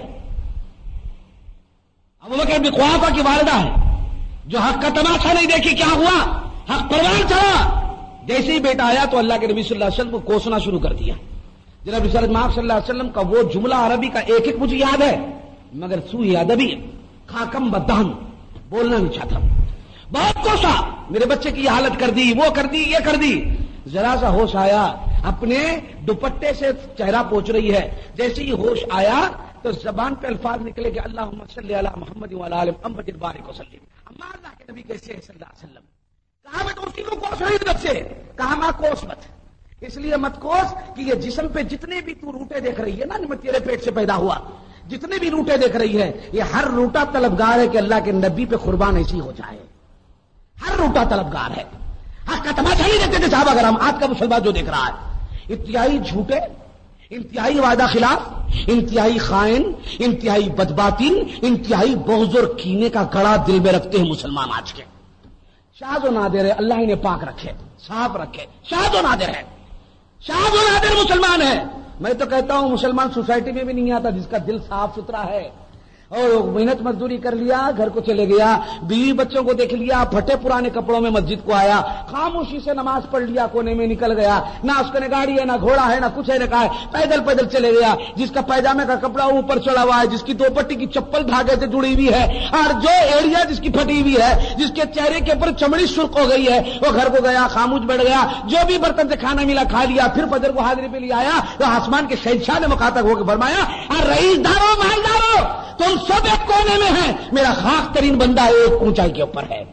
ابو بکر بن قحافہ کی والدہ ہے، جو حق کا تماشا نہیں دیکھی. کیا ہوا؟ حق پروان چلا. جیسے ہی بیٹا آیا تو اللہ کے نبی صلی اللہ علیہ وسلم کو کوسنا شروع کر دیا. جناب رسالت مآب صلی اللہ علیہ وسلم کا وہ جملہ عربی کا ایک ایک مجھے یاد ہے، مگر سوئی ادبی خاکم بدہن بولنا نہیں چاہتا. بہت کوسا، میرے بچے کی یہ حالت کر دی، وہ کر دی، یہ کر دی. ذرا سا ہوش آیا، اپنے دوپٹے سے چہرہ پوچھ رہی ہے. جیسے ہی ہوش آیا تو زبان پہ الفاظ نکلے کہ اللہم صلی علی محمد وعلی آل محمد بارک وسلم. اما اللہ کے نبی کیسے ہیں صلی اللہ علیہ وسلم؟ کہا میں تو اسی کو کوس رہی طرف سے. کہا ماں کوس مت، اس لیے مت کوس کہ یہ جسم پہ جتنے بھی تو روٹے دیکھ رہی ہے نا، تیرے پیٹ سے پیدا ہوا، جتنے بھی روٹے دیکھ رہی ہے، یہ ہر روٹا طلبگار ہے کہ اللہ کے نبی پہ قربان ایسی ہو جائے. ہر روٹا طلبگار ہے، حق کا تماشا نہیں دیکھتے تھے صحابہ کرام. آج کا مسلمان جو دیکھ رہا ہے انتہائی جھوٹے، انتہائی وعدہ خلاف، انتہائی خائن، انتہائی بدباطن، انتہائی بغض اور کینے کا گڑا دل میں رکھتے ہیں مسلمان آج کے. شاذ و نادر ہے، اللہ انہیں پاک رکھے، صاف رکھے. شاذ و نادر ہے، شاذ و نادر مسلمان ہے. میں تو کہتا ہوں مسلمان سوسائٹی میں بھی نہیں آتا جس کا دل صاف ستھرا ہے اور محنت مزدوری کر لیا، گھر کو چلے گیا، بیوی بچوں کو دیکھ لیا، پھٹے پرانے کپڑوں میں مسجد کو آیا، خاموشی سے نماز پڑھ لیا، کونے میں نکل گیا، نہ اس کے گاڑی ہے، نہ گھوڑا ہے، نہ کچھ ہے، نہ کہا ہے، پیدل پیدل چلے گیا. جس کا پیجامے کا کپڑا اوپر چڑھا ہوا ہے، جس کی دوپٹی کی چپل دھاگے سے جڑی ہوئی ہے، اور جو ایڑیا جس کی پھٹی ہوئی ہے، جس کے چہرے کے اوپر چمڑی سرخ ہو گئی ہے، وہ گھر کو گیا، خاموش بیٹھ گیا، جو بھی برتن سے کھانا ملا کھا لیا، پھر فجر کو حاضری پہ لے آیا تو آسمان کے شہنشاہ نے مخاطب ہو کے فرمایا، رئیس دارو مالدارو تم سب ایک کونے میں ہیں، میرا خاک ترین بندہ ایک اونچائی کے اوپر ہے.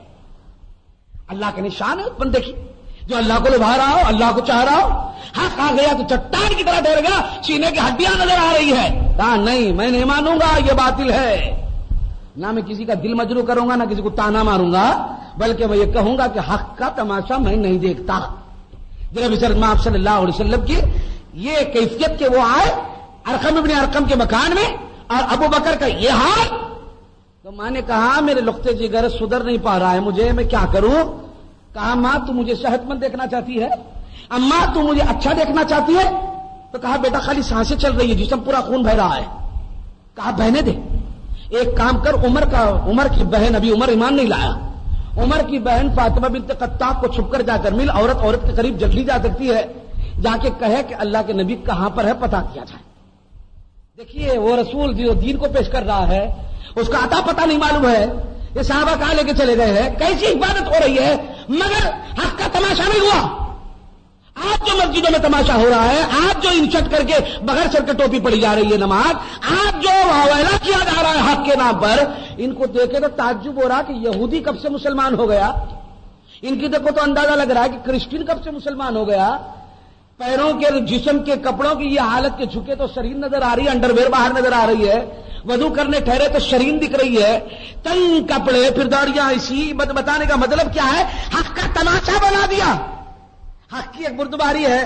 اللہ کے نشان ہے اس بندے کی، جو اللہ کو لبھا رہا ہو، اللہ کو چاہ رہا ہو. حق آ گیا تو چٹان کی طرح ڈر گیا، سینے کی ہڈیاں نظر آ رہی ہے. کہا نہیں، میں نہیں مانوں گا، یہ باطل ہے. نہ میں کسی کا دل مجروح کروں گا، نہ کسی کو تانا ماروں گا، بلکہ میں یہ کہوں گا کہ حق کا تماشا میں نہیں دیکھتا. جناب آپ صلی اللہ علیہ وسلم کی یہ کیفیت کہ وہ آئے ارقم ابن ارقم کے مکان میں اور ابو بکر کا یہ حال، تو ماں نے کہا میرے لقطے جگر سدھر نہیں پا رہا ہے مجھے، میں کیا کروں؟ کہا ماں تو مجھے صحت مند دیکھنا چاہتی ہے، اماں تو مجھے اچھا دیکھنا چاہتی ہے؟ تو کہا بیٹا خالی سانسیں چل رہی ہے، جسم پورا خون بہ رہا ہے. کہا بہنے دے، ایک کام کر، عمر کی بہن، ابھی عمر ایمان نہیں لایا، عمر کی بہن فاطمہ بنت خطاب کو چھپ کر جا کر مل. عورت کے قریب جلدی جا سکتی ہے، جا کے کہے کہ اللہ کے نبی کہاں پر ہے پتہ کیا جائے. دیکھیے وہ رسول جو دین کو پیش کر رہا ہے اس کا عطا پتہ نہیں معلوم ہے. یہ صحابہ کہاں لے کے چلے گئے ہیں، کیسی عبادت ہو رہی ہے، مگر حق کا تماشا نہیں ہوا. آج جو مسجدوں میں تماشا ہو رہا ہے، آج جو انچٹ کر کے بغیر سر کے ٹوپی پڑی جا رہی ہے نماز، آج جو حوالہ کیا جا رہا ہے حق کے نام پر، ان کو دیکھے تو تعجب ہو رہا کہ یہودی کب سے مسلمان ہو گیا. ان کی دیکھو تو اندازہ لگ رہا ہے کہ کرسچن کب سے مسلمان ہو گیا. پیروں کے جسم کے کپڑوں کی یہ حالت کے جھکے تو شریر نظر آ رہی ہے، انڈرویئر باہر نظر آ رہی ہے، وضو کرنے ٹھہرے تو شریر دکھ رہی ہے، تنگ کپڑے، پھر داڑیاں. اسی بتانے کا مطلب کیا ہے، حق کا تماشا بنا دیا. حق کی ایک بردباری ہے،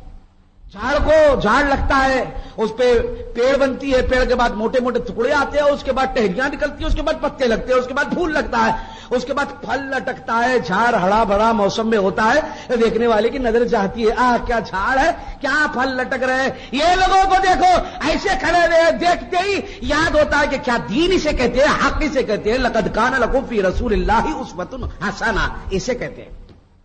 جھاڑ کو جھاڑ لگتا ہے، اس پہ پیڑ بنتی ہے، پیڑ کے بعد موٹے موٹے ٹکڑے آتے ہیں، اس کے بعد ٹہنیاں نکلتی ہیں، اس کے بعد پتے لگتے ہیں، اس کے بعد پھول لگتا ہے، اس کے بعد پھل لٹکتا ہے. جھاڑ ہرا بھرا موسم میں ہوتا ہے، دیکھنے والے کی نظر چاہتی ہے کیا جھاڑ ہے، کیا پھل لٹک رہے ہیں. یہ لوگوں کو دیکھو ایسے کھڑے رہے، دیکھتے ہی یاد ہوتا ہے کہ کیا دین اسے کہتے ہیں، حق اسے کہتے ہیں. لقد کان لکم فی رسول اللہ اسوۃ حسنہ اسے کہتے ہیں.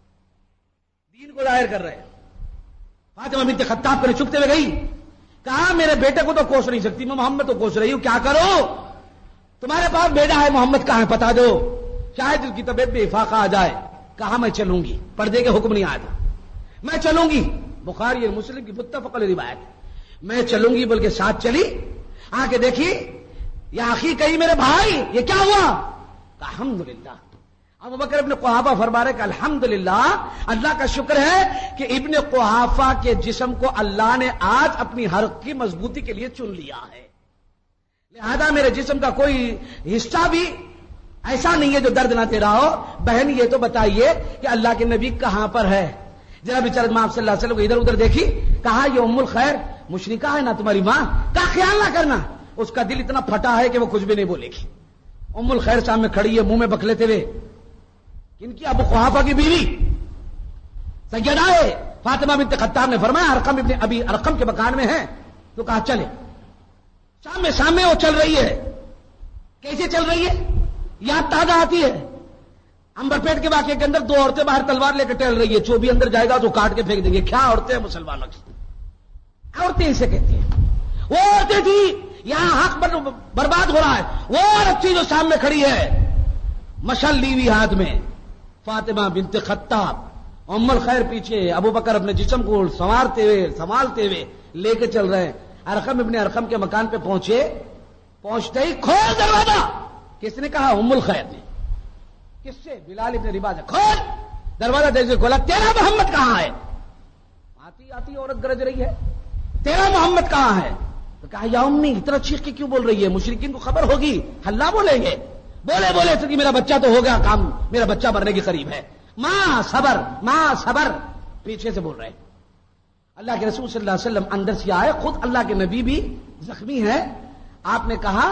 دین کو ظاہر کر رہے ہیں. فاطمہ بنت خطاب کرے چپتے ہوئے گئی، کہا میرے بیٹے کو تو کوس نہیں سکتی، میں محمد کو کوس رہی ہوں، کیا کرو؟ تمہارے پاس بیٹا ہے محمد کہاں ہے بتا دو، شاید اس کی طبیعت میں افاقہ آ جائے. کہا میں چلوں گی، پردے کے حکم نہیں آیا تھا، میں چلوں گی. بخاری اور مسلم کی متفق علیہ روایت، میں چلوں گی بلکہ ساتھ چلی. آ کے دیکھی یا آخی کہی میرے بھائی یہ کیا ہوا؟ کہا الحمدللہ. ابو بکر ابن قحافہ فرما رہے کہ الحمدللہ، اللہ کا شکر ہے کہ ابن قحافہ کے جسم کو اللہ نے آج اپنی حرق کی مضبوطی کے لیے چن لیا ہے، لہذا میرے جسم کا کوئی حصہ بھی ایسا نہیں ہے جو درد نہ دے رہا ہو. بہن یہ تو بتائیے کہ اللہ کے نبی کہاں پر ہے؟ جناب بیچارہ ماں صلی اللہ علیہ وسلم کو ادھر ادھر دیکھی، کہا یہ ام الخیر مشرکہ ہے نا تمہاری ماں، کا خیال نہ کرنا. اس کا دل اتنا پھٹا ہے کہ وہ کچھ بھی نہیں بولے گی. ام الخیر سامنے کھڑی ہے منہ میں بکلیتے ہوئے. کن کی؟ ابو قحافہ کی بیوی سیدہ فاطمہ بنت خطاب نے فرمایا ارقم ابن ابی ارقم کے مکان میں ہے. تو کہا چلے. سامنے وہ چل رہی ہے. کیسے چل رہی ہے؟ یاد تازہ آتی ہے. امبر پیٹ کے واقعے کے اندر دو عورتیں باہر تلوار لے کے ٹہل رہی ہے، جو بھی اندر جائے گا تو کاٹ کے پھینک دیں گے. کیا عورتیں مسلمانوں کی، عورتیں اسے کہتے ہیں. وہ عورتیں تھی، یہاں حق برباد ہو رہا ہے. وہ عورت تھی جو سامنے کھڑی ہے مشعل لی ہوئی ہاتھ میں، فاطمہ بنت خطاب. ام الخیر پیچھے، ابو بکر اپنے جسم کو سنبھالتے ہوئے لے کے چل رہے ہیں. ارقم ابن ارقم کے مکان پہ پہنچتے ہی کھول دروازہ. کس نے کہا؟ ام الخیر نے. کس سے؟ بلال ابن رباح. کھول دروازہ. جیسے کھولا، تیرا محمد کہاں ہے؟ آتی عورت گرج رہی ہے، تیرا محمد کہاں ہے؟ تو کہا یا امی اتنا چیخ کے کیوں بول رہی ہے؟ مشرکین کو خبر ہوگی، ہلہ بولیں گے. بولے بولے کہ میرا بچہ تو ہو گیا کام، میرا بچہ مرنے کے قریب ہے، ماں صبر ماں صبر، پیچھے سے بول رہے ہیں۔ اللہ کے رسول صلی اللہ علیہ وسلم اندر سے آئے، خود اللہ کے نبی بھی زخمی ہے، آپ نے کہا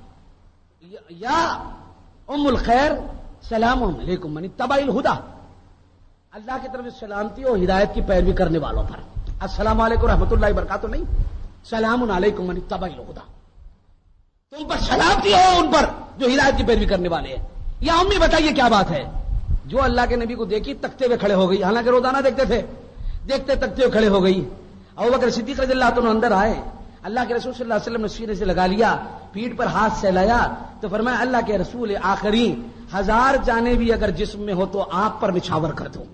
یا ام الخیر سلام علیکم من اتبع الہدی، اللہ کی طرف سلامتی اور ہدایت کی پیروی کرنے والوں پر، السلام علیکم رحمۃ اللہ وبرکاتہ نہیں، سلام علیکم من اتبع الہدی، تم پر سلامتی ہو ان پر جو ہدایت کی پیروی کرنے والے ہیں۔ یا امی بتائیے کیا بات ہے، جو اللہ کے نبی کو دیکھی تکتے ہوئے کھڑے ہو گئی، حالانکہ روزانہ دیکھتے تھے، دیکھتے تکتے ہوئے کھڑے ہو گئی۔ ابوبکر صدیق رضی اللہ عنہ اندر آئے، اللہ کے رسول صلی اللہ علیہ وسلم نے سینے سے لگا لیا، پیٹھ پر ہاتھ سے لایا تو فرمایا اللہ کے رسول آخری 1000 جانیں بھی اگر جسم میں ہو تو آپ پر نچھاور کر دوں۔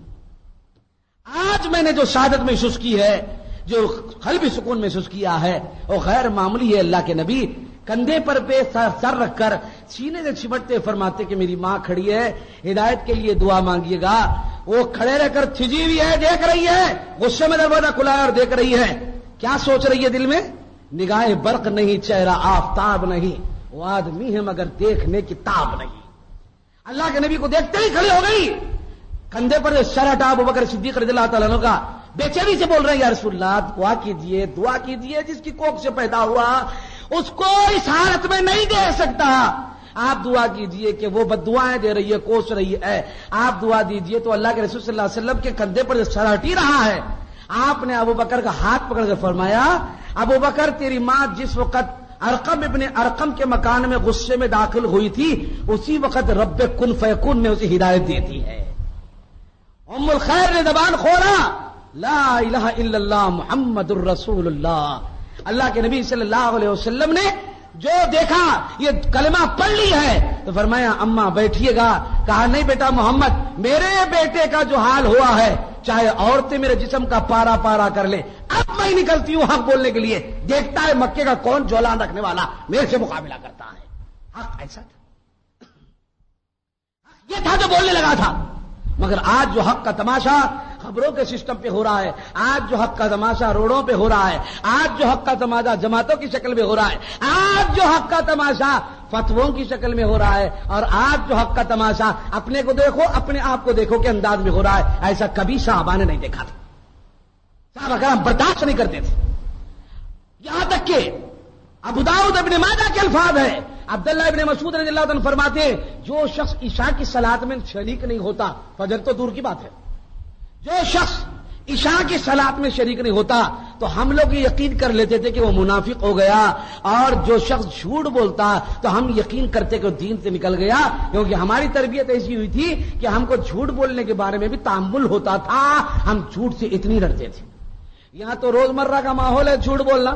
آج میں نے جو سعادت محسوس کی ہے، جو قلبی سکون محسوس کیا ہے، وہ غیر معمولی ہے۔ اللہ کے نبی کندھے پر پہ سر رکھ کر سینے سے چمٹتے فرماتے کہ میری ماں کھڑی ہے، ہدایت کے لیے دعا مانگیے گا۔ وہ کھڑے رہ کر تھجی ہوئی ہے، دیکھ رہی ہے، غصے میں دروازہ کھلا ہے اور دیکھ رہی ہے، کیا سوچ رہی ہے دل میں؟ نگاہ برق نہیں، چہرہ آفتاب نہیں، وہ آدمی ہے مگر دیکھنے کی تاب نہیں۔ اللہ کے نبی کو دیکھتے ہی کھڑی ہو گئی، کندھے پر سر ہٹا ابوبکر صدیق رضی اللہ تعالیٰ عنہ کا، بے چینی سے بول رہے ہیں یا رسول اللہ دعا کیجیے، جس کی کوکھ سے پیدا ہوا اس کو اس حالت میں نہیں دیکھ سکتا، آپ دعا کیجئے کہ وہ بددعائیں دے رہی ہے، کوس رہی ہے، آپ دعا دیجئے۔ تو اللہ کے رسول صلی اللہ علیہ وسلم کے کندھے پر سر ہٹ ہی رہا ہے، آپ نے ابوبکر کا ہاتھ پکڑ کر فرمایا ابوبکر تیری ماں جس وقت ارقم ابن ارقم کے مکان میں غصے میں داخل ہوئی تھی، اسی وقت رب کن فیکون نے اسے ہدایت دی دی ہے۔ ام الخیر نے زبان کھولا، لا الہ الا اللہ محمد الرسول اللہ، اللہ کے نبی صلی اللہ علیہ وسلم نے جو دیکھا یہ کلمہ پڑھ لی ہے تو فرمایا اماں بیٹھیے گا، کہا نہیں بیٹا محمد، میرے بیٹے کا جو حال ہوا ہے چاہے عورتیں میرے جسم کا پارا پارا کر لے، اب میں نکلتی ہوں حق بولنے کے لیے، دیکھتا ہے مکے کا کون جولان رکھنے والا میرے سے مقابلہ کرتا ہے۔ حق ایسا تھا، یہ تھا جو بولنے لگا تھا، مگر آج جو حق کا تماشا خبروں کے سسٹم پہ ہو رہا ہے، آج جو حق کا تماشا روڈوں پہ ہو رہا ہے، آج جو حق کا تماشا جماعتوں کی شکل میں ہو رہا ہے، آج جو حق کا تماشا فتووں کی شکل میں ہو رہا ہے، اور آج جو حق کا تماشا اپنے کو دیکھو اپنے آپ کو دیکھو کے انداز میں ہو رہا ہے، ایسا کبھی صحابہ نے نہیں دیکھا تھا۔ صحابہ کرام برداشت نہیں کرتے تھے، یہاں تک کہ ابو داؤد ابن ماجہ کے الفاظ ہے، عبداللہ ابن مسعود رضی اللہ عنہ فرماتے ہیں جو شخص عشاء کی صلاۃ میں شریک نہیں ہوتا، فجر تو دور کی بات ہے، جو شخص عشاء کی صلاۃ میں شریک نہیں ہوتا تو ہم لوگ یہ یقین کر لیتے تھے کہ وہ منافق ہو گیا، اور جو شخص جھوٹ بولتا تو ہم یقین کرتے کہ وہ دین سے نکل گیا، کیونکہ ہماری تربیت ایسی ہوئی تھی کہ ہم کو جھوٹ بولنے کے بارے میں بھی تامل ہوتا تھا، ہم جھوٹ سے اتنی ڈرتے تھے۔ یہاں تو روزمرہ کا ماحول ہے جھوٹ بولنا،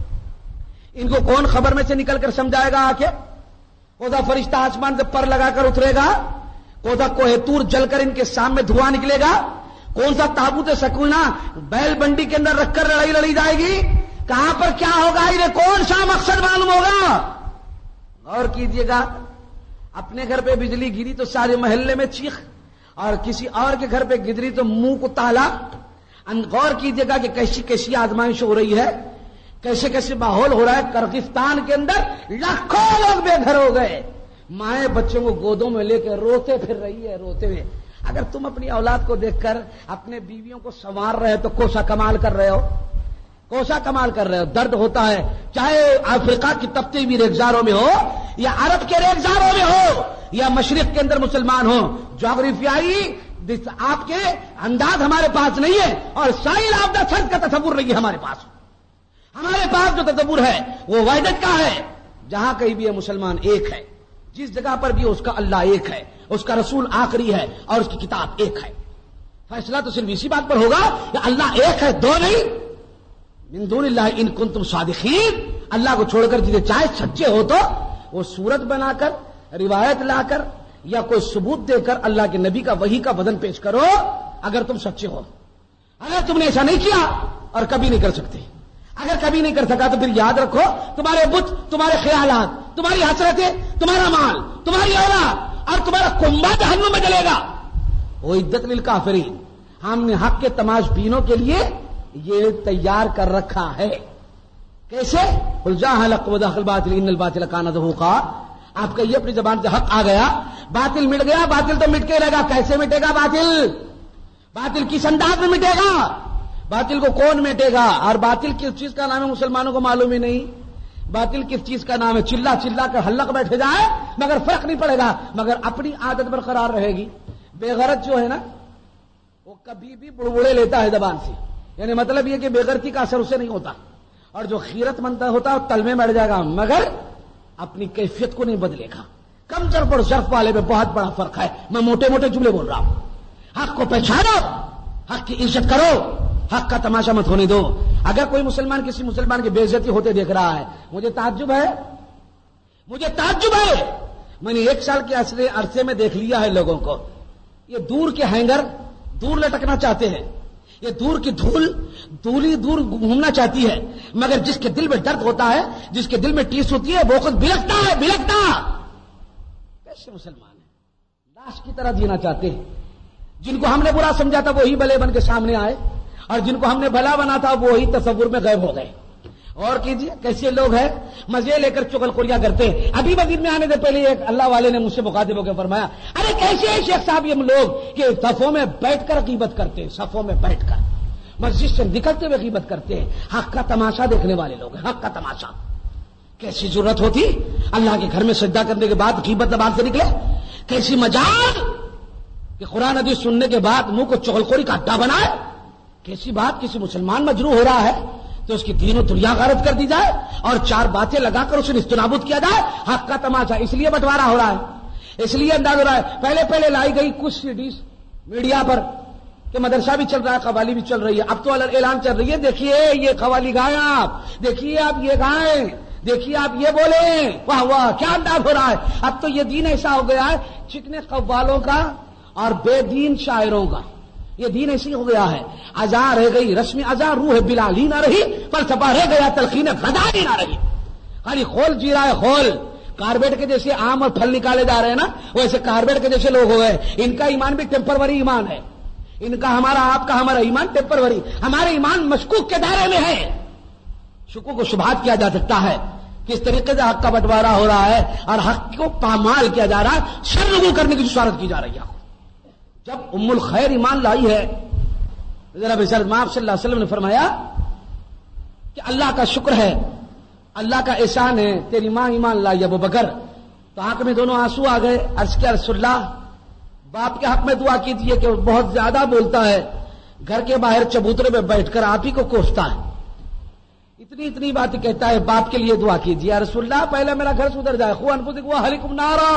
ان کو کون خبر میں سے نکل کر سمجھائے گا؟ آکے کودا فرشتہ آسمان سے پر لگا کر اترے گا، کودا کوہ طور جل کر ان کے سامنے دھواں نکلے گا، کون سا تابوت سکینہ بیل بنڈی کے اندر رکھ کر لڑائی لڑی جائے گی، کہاں پر کیا ہوگا، انہیں کون سا مقصد معلوم ہوگا؟ غور کیجئے گا، اپنے گھر پہ بجلی گری تو سارے محلے میں چیخ، اور کسی اور کے گھر پہ گدری تو منہ کو تالا۔ غور کیجئے گا کہ کیسی کیسی آزمائش ہو رہی ہے، کیسے کیسے ماحول ہو رہا ہے۔ کرغستان کے اندر لاکھوں لوگ بے گھر ہو گئے، مائیں بچوں کو گودوں میں لے کے روتے پھر رہی ہے، روتے ہوئے۔ اگر تم اپنی اولاد کو دیکھ کر اپنے بیویوں کو سنوار رہے تو کوسا کمال کر رہے ہو، کوسا کمال کر رہے ہو۔ درد ہوتا ہے، چاہے افریقہ کی تپتی ہوئی ریگزاروں میں ہو یا عرب کے ریگزاروں میں ہو یا مشرق کے اندر مسلمان ہو، جغرافیائی آپ کے انداز ہمارے پاس نہیں ہے، اور سائل آف دا سرد کا تصور نہیں ہے ہمارے پاس۔ ہمارے پاس جو تصور ہے وہ وحدت کا ہے، جہاں کہیں بھی ہے مسلمان ایک ہے، جس جگہ پر بھی اس کا اللہ ایک ہے، اس کا رسول آخری ہے، اور اس کی کتاب ایک ہے۔ فیصلہ تو صرف اسی بات پر ہوگا کہ اللہ ایک ہے، دو نہیں۔ من دون اللہ ان کنتم صادقین، اللہ کو چھوڑ کر جسے چاہے سچے ہو تو وہ صورت بنا کر، روایت لا کر یا کوئی ثبوت دے کر اللہ کے نبی کا وحی کا وزن پیش کرو اگر تم سچے ہو۔ اگر تم نے ایسا نہیں کیا اور کبھی نہیں کر سکتے، اگر کبھی نہیں کر سکا تو پھر یاد رکھو تمہارے بت، تمہارے خیالات، تمہاری حسرتیں، تمہارا مال، تمہاری اولاد اور تمہارا کنبہ جہنم میں جلے گا۔ وہ عدت للکافرین، ہم نے حق کے تماش بینوں کے لیے یہ تیار کر رکھا ہے۔ کیسے؟ قل جاء الحق وزهق الباطل ان الباطل كان زهوقا، آپ کہیے اپنی زبان سے حق آ گیا، باطل مٹ گیا، باطل تو مٹ کے رہے گا، کیسے مٹے گا باطل؟ باطل کس انداز میں مٹے گا؟ باطل کو کون مٹے گا؟ اور باطل کس چیز کا نام ہے مسلمانوں کو معلوم ہی نہیں۔ باطل کس چیز کا نام ہے؟ چلا چلا کر حلق بیٹھے جائے مگر فرق نہیں پڑے گا، مگر اپنی عادت برقرار رہے گی۔ بے غیرت جو ہے نا وہ کبھی بھی بڑبڑے لیتا ہے زبان سے، یعنی مطلب یہ کہ بے غیرتی کا اثر اسے نہیں ہوتا، اور جو خیرت مند ہوتا ہے وہ تل میں بیٹھ جائے گا مگر اپنی کیفیت کو نہیں بدلے گا۔ کم ظرف اور ظرف والے میں بہت بڑا فرق ہے۔ میں موٹے موٹے جملے بول رہا ہوں۔ حق کو پہچانو، حق کی عزت کرو، حق کا تماشا مت ہونے دو۔ اگر کوئی مسلمان کسی مسلمان کی بے عزتی ہوتے دیکھ رہا ہے، مجھے تعجب ہے، میں نے 1 سال کے عرصے میں دیکھ لیا ہے لوگوں کو، یہ دور کے ہینگر دور لٹکنا چاہتے ہیں، یہ دور کی دھولی دور گھومنا چاہتی ہے، مگر جس کے دل میں درد ہوتا ہے، جس کے دل میں ٹیس ہوتی ہے، وہ خود بلکتا ہے۔ کیسے مسلمان ہیں؟ لاش کی طرح جینا چاہتے ہیں۔ جن کو ہم نے برا سمجھا تھا وہی بھلے بن کے سامنے آئے، اور جن کو ہم نے بھلا بنا تھا وہی تصور میں غائب ہو گئے۔ اور کیجیے کیسے لوگ ہیں، مزے لے کر چغل خوریاں کرتے ہیں۔ ابھی وزیر میں آنے سے پہلے ایک اللہ والے نے مجھ سے مخاطب ہو کے فرمایا، ارے کیسے ہیں شیخ صاحب یہ لوگ کہ صفوں میں بیٹھ کر غیبت کرتے ہیں، صفوں میں بیٹھ کر مسجد سے نکلتے ہوئے غیبت کرتے ہیں۔ حق کا تماشا دیکھنے والے لوگ ہیں، حق کا تماشا۔ کیسی ضرورت ہوتی اللہ کے گھر میں سجدہ کرنے کے بعد غیبت زبان سے نکلے؟ کیسی مجال کہ قرآن حدیث سننے کے بعد منہ کو چغلخوری کا اڈا بنائے؟ کیسی بات، کسی مسلمان مجروح ہو رہا ہے تو اس کی دین و دنیا غارت کر دی جائے اور 4 باتیں لگا کر اسے نستنابود کیا جائے۔ حق کا تماشا اس لیے بٹوارا ہو رہا ہے، اس لیے انداز ہو رہا ہے۔ پہلے لائی گئی کچھ سیڈیز میڈیا پر کہ مدرسہ بھی چل رہا ہے، قوالی بھی چل رہی ہے، اب تو اعلان چل رہی ہے، دیکھیے یہ قوالی گائیں آپ، دیکھیے آپ یہ گائیں، دیکھیے آپ یہ بولیں، واہ واہ کیا انداز ہو رہا ہے۔ اب تو یہ دین ایسا ہو گیا ہے چکنے قوالوں کا اور بے دین شاعروں کا، یہ دین ایسی ہو گیا ہے۔ ازاں رہ گئی رسم ازاں، روح بلالی نہ رہی، فلسفہ رہ گیا تلقین غزالی نہ رہی۔ خالی خول جی رہا ہے، خول کاربیٹ کے جیسے آم اور پھل نکالے جا رہے ہیں نا، ویسے کاربیٹ کے جیسے لوگ ہو گئے۔ ان کا ایمان بھی ٹیمپروری ایمان ہے، ان کا ہمارا آپ کا ہمارا ایمان ٹیمپروری، ہمارا ایمان مشکوک کے دائرے میں ہے۔ شکوک و شبہات کیا جا سکتا ہے، کس طریقے سے حق کا بٹوارا ہو رہا ہے اور حق کو پامال کیا جا رہا ہے، شرغو کرنے کی جسارت کی جا رہی ہے۔ جب ام الخیر ایمان لائی ہے، جناب آپ صلی اللہ علیہ وسلم نے فرمایا کہ اللہ کا شکر ہے، اللہ کا احسان ہے، تیری ماں ایمان لائی ابو بکر۔ تو آنکھ میں دونوں آنسو آ گئے، عرض کیا رسول اللہ، باپ کے حق میں دعا کیجیے کہ وہ بہت زیادہ بولتا ہے، گھر کے باہر چبوترے میں بیٹھ کر آپ ہی کو کوستا ہے، اتنی باتیں کہتا ہے، باپ کے لیے دعا کیجیے۔ رسول اللہ پہلے میرا گھر سدھر جائے، خو انفسکم واہلیکم نارا،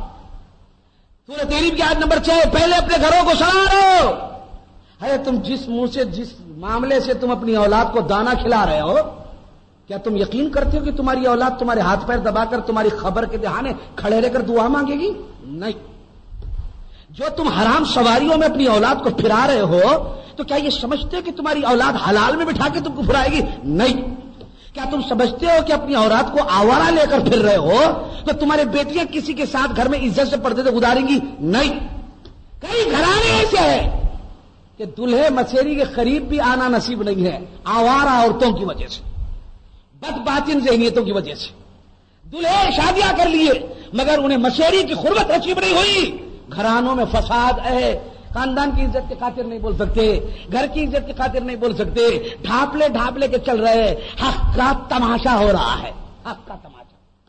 سورہ تحریم کی آیت نمبر 6، پہلے اپنے گھروں کو سنوارو۔ ہے تم جس منہ سے، جس معاملے سے تم اپنی اولاد کو دانا کھلا رہے ہو، کیا تم یقین کرتے ہو کہ تمہاری اولاد تمہارے ہاتھ پیر دبا کر تمہاری خبر کے دہانے کھڑے رہ کر دعا مانگے گی؟ نہیں۔ جو تم حرام سواریوں میں اپنی اولاد کو پھرا رہے ہو تو کیا یہ سمجھتے ہو کہ تمہاری اولاد حلال میں بٹھا کے تم کو پھرائے گی؟ نہیں۔ کیا تم سمجھتے ہو کہ اپنی اولاد کو آوارہ لے کر پھر رہے ہو تو تمہارے بیٹیاں کسی کے ساتھ گھر میں عزت سے پردے سے گزاریں گی؟ نہیں۔ کئی گھرانے ایسے ہیں کہ دلہے مسیری کے قریب بھی آنا نصیب نہیں ہے، آوارہ عورتوں کی وجہ سے، بد باطن ذہنیتوں کی وجہ سے۔ دلہے شادیاں کر لیے مگر انہیں مسیری کی قربت نصیب نہیں ہوئی۔ گھرانوں میں فساد ہے، خاندان کی عزت کی خاطر نہیں بول سکتے، گھر کی عزت کی خاطر نہیں بول سکتے، ڈھاپلے کے چل رہے ہیں۔ حق کا تماشا ہو رہا ہے، حق کا تماشا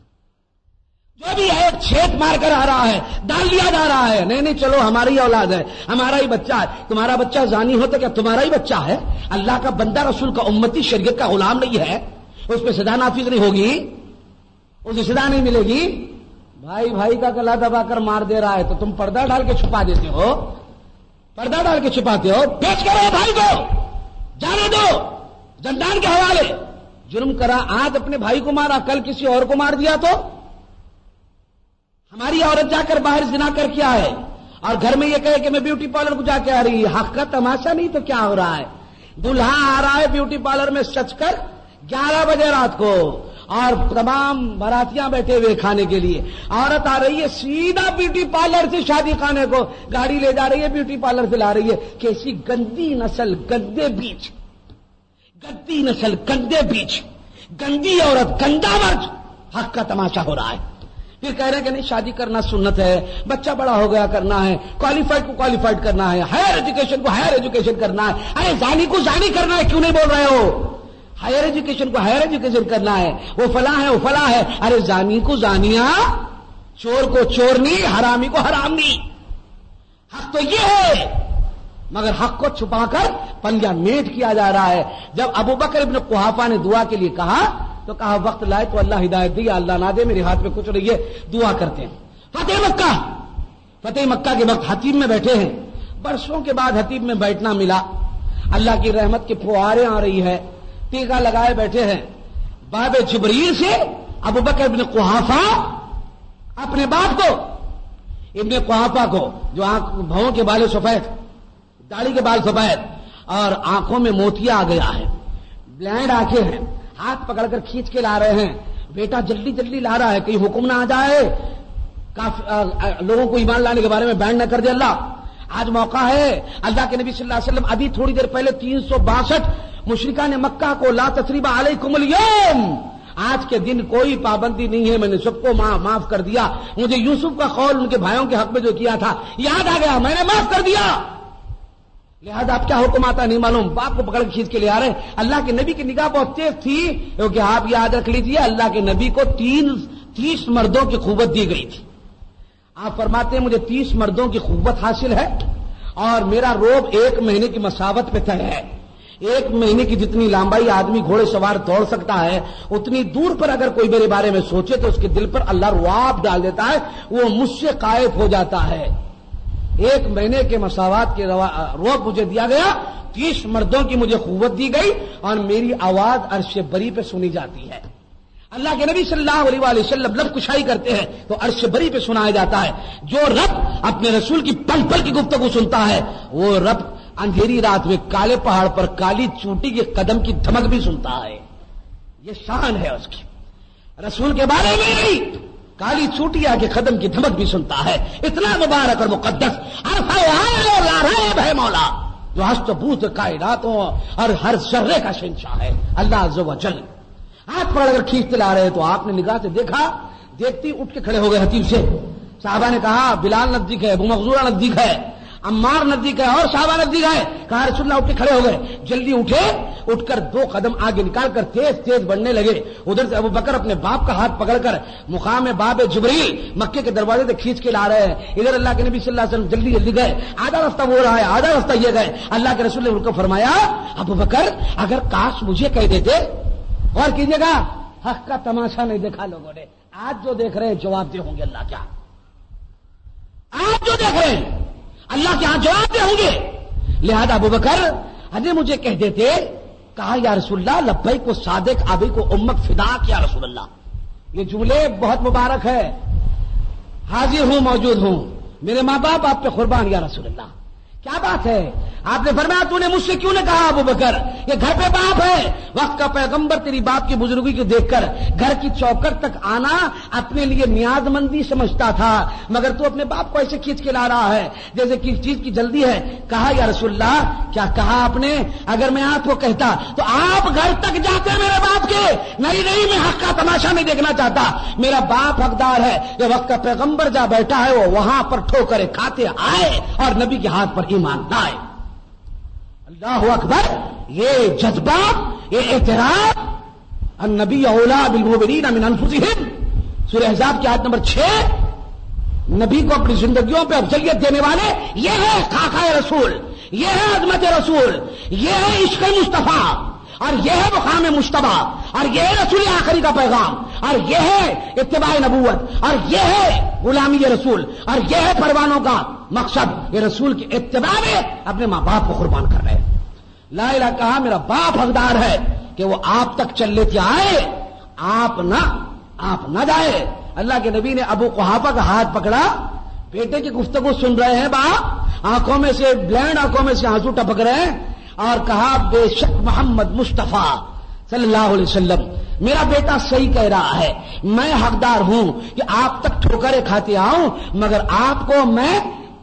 جو بھی ہے چھیک مار کر آ رہا ہے، ڈال دیا جا رہا ہے۔ نہیں چلو ہماری اولاد ہے، ہمارا ہی بچہ ہے۔ تمہارا بچہ زانی ہو تو کیا تمہارا ہی بچہ ہے؟ اللہ کا بندہ، رسول کا امتی، شریعت کا غلام نہیں ہے؟ اس پہ سزا نافذ نہیں ہوگی، اسے سزا نہیں ملے گی؟ بھائی کا گلا دبا کر مار دے رہا ہے تو تم پردہ ڈال کے چھپا دیتے ہو، پردہ ڈال کے چھپاتے ہو۔ پیش کرو بھائی کو، جانے دو زندان کے حوالے۔ جرم کرا، آج اپنے بھائی کو مارا، کل کسی اور کو مار دیا تو؟ ہماری عورت جا کر باہر زنا کر کے آئے اور گھر میں یہ کہے کہ میں بیوٹی پارلر کو جا کے آ رہی ہے، حق کا تماشا نہیں تو کیا ہو رہا ہے؟ دلہا آ رہا ہے بیوٹی پارلر میں سچ کر 11 بجے رات کو، اور تمام براتیاں بیٹھے ہوئے کھانے کے لیے، عورت آ رہی ہے سیدھا بیوٹی پارلر سے شادی خانے کو، گاڑی لے جا رہی ہے بیوٹی پارلر سے لا رہی ہے۔ کیسی گندی نسل، گندے بیچ، گندی نسل، گندے بیچ، گندی عورت، گندا مرد، حق کا تماشا ہو رہا ہے۔ پھر کہہ رہے ہیں کہ نہیں شادی کرنا سنت ہے، بچہ بڑا ہو گیا کرنا ہے، کوالیفائڈ کو کوالیفائڈ کرنا ہے، ہائر ایجوکیشن کو ہائر ایجوکیشن کرنا ہے. ارے زانی کو زانی کرنا ہے کیوں نہیں بول رہے ہو؟ ہائر ایجوکیشن کو ہائر ایجوکیشن کرنا ہے، وہ فلاں ہے وہ فلاں ہے. ارے زانی کو زانیاں، چور کو چورنی، حرامی کو حرامنی. حق تو یہ ہے، مگر حق کو چھپا کر پنجہ میٹ کیا جا رہا ہے. جب ابو بکر ابن قحافہ نے دعا کے لیے کہا تو کہا وقت لائے تو اللہ ہدایت دے، اللہ نہ دے میرے ہاتھ میں کچھ نہیں ہے، دعا کرتے ہیں. فتح مکہ کے وقت حتیب میں بیٹھے ہیں. برسوں کے بعد حتیب میں بیٹھنا ملا. اللہ کی رحمت کی فواریں آ رہی ہے، ٹیکا لگائے بیٹھے ہیں. باب جبریل سے ابو بکر ابن قحافہ اپنے باپ کو، ابن قحافہ کو جو بھووں کے بال سفید، داڑھی کے بال سفید اور آنکھوں میں موتیا آ گیا ہے، بلائنڈ آنکھیں ہیں، ہاتھ پکڑ کر کھینچ کے لا رہے ہیں. بیٹا جلدی جلدی لا رہا ہے، کہیں حکم نہ آ جائے، لوگوں کو ایمان لانے کے بارے میں بینڈ نہ کر دے اللہ. آج موقع ہے. اللہ کے نبی صلی اللہ علیہ وسلم ابھی تھوڑی دیر پہلے 362 مشرکان مکہ کو لا تثریب علیکم اليوم، آج کے دن کوئی پابندی نہیں ہے، میں نے سب کو معاف کر دیا. مجھے یوسف کا قول ان کے بھائیوں کے حق میں جو کیا تھا یاد آ گیا، میں نے معاف کر دیا. لہذا آپ کیا حکم آتا نہیں معلوم، باپ کو پکڑ کے کھینچ کے لے آ رہے. اللہ کے نبی کی نگاہ بہت تیز تھی، کیونکہ آپ یاد رکھ لیجیے اللہ کے نبی کو 30 مردوں کی قوت دی گئی تھی. آپ فرماتے ہیں مجھے 30 مردوں کی قوت حاصل ہے اور میرا روب 1 مہینے کی مساوت پہ طے ہے. 1 مہینے کی جتنی لمبائی آدمی گھوڑے سوار دوڑ سکتا ہے، اتنی دور پر اگر کوئی میرے بارے میں سوچے تو اس کے دل پر اللہ رعب ڈال دیتا ہے، وہ مجھ سے قائف ہو جاتا ہے. 1 مہینے کے مساوات کے روب مجھے دیا گیا، 30 مردوں کی مجھے قوت دی گئی اور میری آواز عرش بری پہ سنی جاتی ہے. اللہ کے نبی صلی اللہ علیہ وآلہ وسلم لب کشائی کرتے ہیں تو عرش بری پہ سنایا جاتا ہے. جو رب اپنے رسول کی پل پل کی گفتگو سنتا ہے، وہ رب اندھیری رات میں کالے پہاڑ پر کالی چونٹی کے قدم کی دھمک بھی سنتا ہے. یہ شان ہے اس کی. رسول کے بارے میں نہیں، کالی چوٹیا کے قدم کی دھمک بھی سنتا ہے. اتنا مبارک اور مقدس ہے مولا جو ہست بوت کائناتوں اور ہر ذرے کا شہنشاہ ہے، اللہ عز و جل. ہاتھ پکڑ کر کھینچتے لا رہے تو آپ نے نگاہ سے دیکھا، دیکھتی اٹھ کے کھڑے ہو گئے حتیب سے. صحابہ نے کہا بلال نزدیک ہے، ابو مخزورہ نزدیک ہے، عمار نزدیک ہے اور صحابہ نزدیک ہے. کہا رسول اللہ، اٹھ کے کھڑے ہو گئے. جلدی اٹھے، اٹھ کر 2 قدم آگے نکال کر تیز تیز بڑھنے لگے. ادھر سے ابو بکر اپنے باپ کا ہاتھ پکڑ کر مقام باب جبریل مکے کے دروازے سے کھینچ کے لا رہے ہیں. ادھر اللہ کے نبی صلی اللہ علیہ وسلم جلدی جلدی گئے. آدھا راستہ وہ رہا ہے، آدھا راستہ یہ گئے. اللہ کے رسول نے ان کو فرمایا ابو بکر اگر کاش مجھے کہہ دیتے. غور کیجیے گا، حق کا تماشا نہیں دیکھا لوگوں نے. آج جو دیکھ رہے ہیں جواب دے ہوں گے اللہ کیا، آج جو دیکھ رہے ہیں اللہ کے ہاں جواب دے ہوں گے. لہذا ابو بکر اجے مجھے کہہ دیتے. کہا یا رسول اللہ لبیک کو صادق ابھی کو امک فداک یا رسول اللہ. یہ جملے بہت مبارک ہے. حاضر ہوں، موجود ہوں، میرے ماں باپ آپ پہ قربان یا رسول اللہ. کیا بات ہے؟ آپ نے فرمایا تو نے مجھ سے کیوں نے کہا ابو بکر، یہ گھر پہ باپ ہے، وقت کا پیغمبر تیری باپ کی بزرگی کو دیکھ کر گھر کی چوکٹ تک آنا اپنے لیے نیاز مندی سمجھتا تھا، مگر تو اپنے باپ کو ایسے کھینچ کے لا رہا ہے جیسے کسی چیز کی جلدی ہے. کہا یا رسول اللہ کیا کہا آپ نے؟ اگر میں آپ کو کہتا تو آپ گھر تک جاتے میرے باپ کے. نہیں میں حق کا تماشا نہیں دیکھنا چاہتا، میرا باپ حقدار ہے. یہ وقت کا پیغمبر جا بیٹھا ہے، وہ وہاں پر ٹھوکریں کھاتے آئے اور نبی کے ہاتھ پر ایمان لائے. اللہ اکبر. یہ جذبہ، یہ اعتراف. النبی اولا بالمؤمنین من انفسہم، سورہ احزاب کی آیت نمبر 6. نبی کو اپنی زندگیوں پہ افضلیت دینے والے یہ ہے خاکہ رسول، یہ ہے عظمت رسول، یہ ہے عشق مصطفیٰ، اور یہ ہے مقام مجتبی، اور یہ ہے رسول آخری کا پیغام، اور یہ ہے اتباع نبوت، اور یہ ہے غلامی رسول، اور یہ ہے پروانوں کا مقصد. یہ رسول کی اتباع میں اپنے ماں باپ کو قربان کر رہے ہیں. لا الہ کہا میرا باپ حقدار ہے کہ وہ آپ تک چل لیتے آئے، آپ نہ جائے. اللہ کے نبی نے ابو قحافہ کا ہاتھ پکڑا. بیٹے کی گفتگو سن رہے ہیں باپ، آنکھوں میں سے بلینڈ آنکھوں میں سے آنسو ٹپک رہے ہیں، اور کہا بے شک محمد مصطفیٰ صلی اللہ علیہ وسلم میرا بیٹا صحیح کہہ رہا ہے. میں حقدار ہوں کہ آپ تک ٹھوکریں کھاتے آؤں، مگر آپ کو میں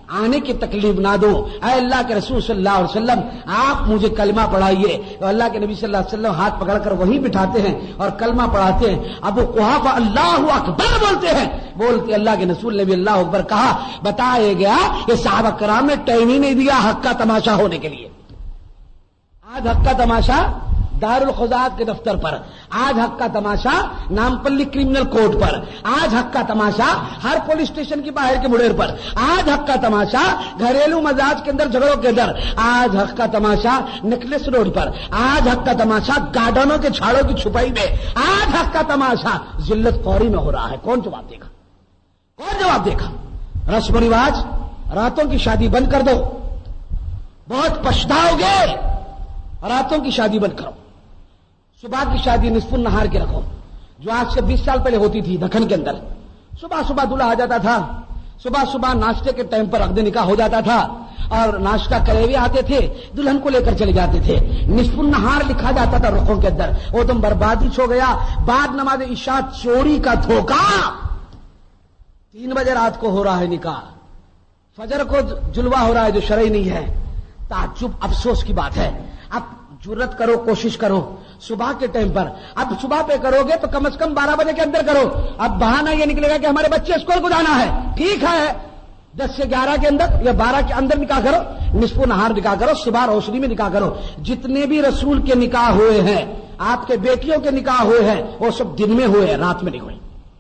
آنے کی تکلیف نہ دو. اے اللہ کے رسول صلی اللہ علیہ وسلم آپ مجھے کلمہ پڑھائیے. تو اللہ کے نبی صلی اللہ علیہ وسلم ہاتھ پکڑ کر وہی بٹھاتے ہیں اور کلمہ پڑھاتے ہیں. ابو قحافہ اللہ اکبر بولتے ہیں. بولتے اللہ کے رسول نے بھی اللہ اکبر کہا. بتایا گیا کہ صحابہ کرام نے ٹائم ہی نہیں دیا حق کا تماشا ہونے کے لیے. آج حق کا تماشا دارالخزاعت کے دفتر پر، آج حق کا تماشا نامپلی کرمنل کورٹ پر، آج حق کا تماشا ہر پولیس اسٹیشن کی باہر کے مڑیر پر، آج حق کا تماشا گھریلو مزاج کے اندر جھگڑوں کے اندر، آج حق کا تماشا نیکلس روڈ پر، آج حق کا تماشا گارڈنوں کے چھاڑوں کی چھپائی میں، آج حق کا تماشا ذلت قوری میں ہو رہا ہے. کون جواب دے گا؟ کون جواب دے گا؟ رسم و رواج، راتوں کی شادی بند کر دو، بہت پچھتاؤ گے. راتوں کی شادی بند کرو، صبح کی شادی نصف النہار کے رکھو، جو آج سے 20 سال پہلے ہوتی تھی دکن کے اندر. صبح صبح دلہا آ جاتا تھا، صبح صبح ناشتے کے ٹائم پر عقد نکاح ہو جاتا تھا اور ناشتہ کرے ہوئے آتے تھے، دلہن کو لے کر چلے جاتے تھے. نصف النہار لکھا جاتا تھا رخوں کے اندر. وہ تم بربادی چھو گیا. بعد نماز عشاء چوری کا دھوکہ، 3 بجے رات کو ہو رہا ہے نکاح، فجر کو جلوہ ہو رہا ہے جو شرعی نہیں ہے. تعجب افسوس کی بات ہے. اب جرت کرو، کوشش کرو صبح کے ٹائم پر. اب صبح پہ کرو گے تو کم از کم 12 بجے کے اندر کرو. اب بہانہ یہ نکلے گا کہ ہمارے بچے اسکول کو جانا ہے. ٹھیک ہے، 10 سے 11 کے اندر یا 12 کے اندر نکاح کرو، نصف و نہار نکاح کرو، صبح روشنی میں نکاح کرو. جتنے بھی رسول کے نکاح ہوئے ہیں، آپ کے بیٹیوں کے نکاح ہوئے ہیں، وہ سب دن میں ہوئے ہیں، رات میں نہیں ہوئے.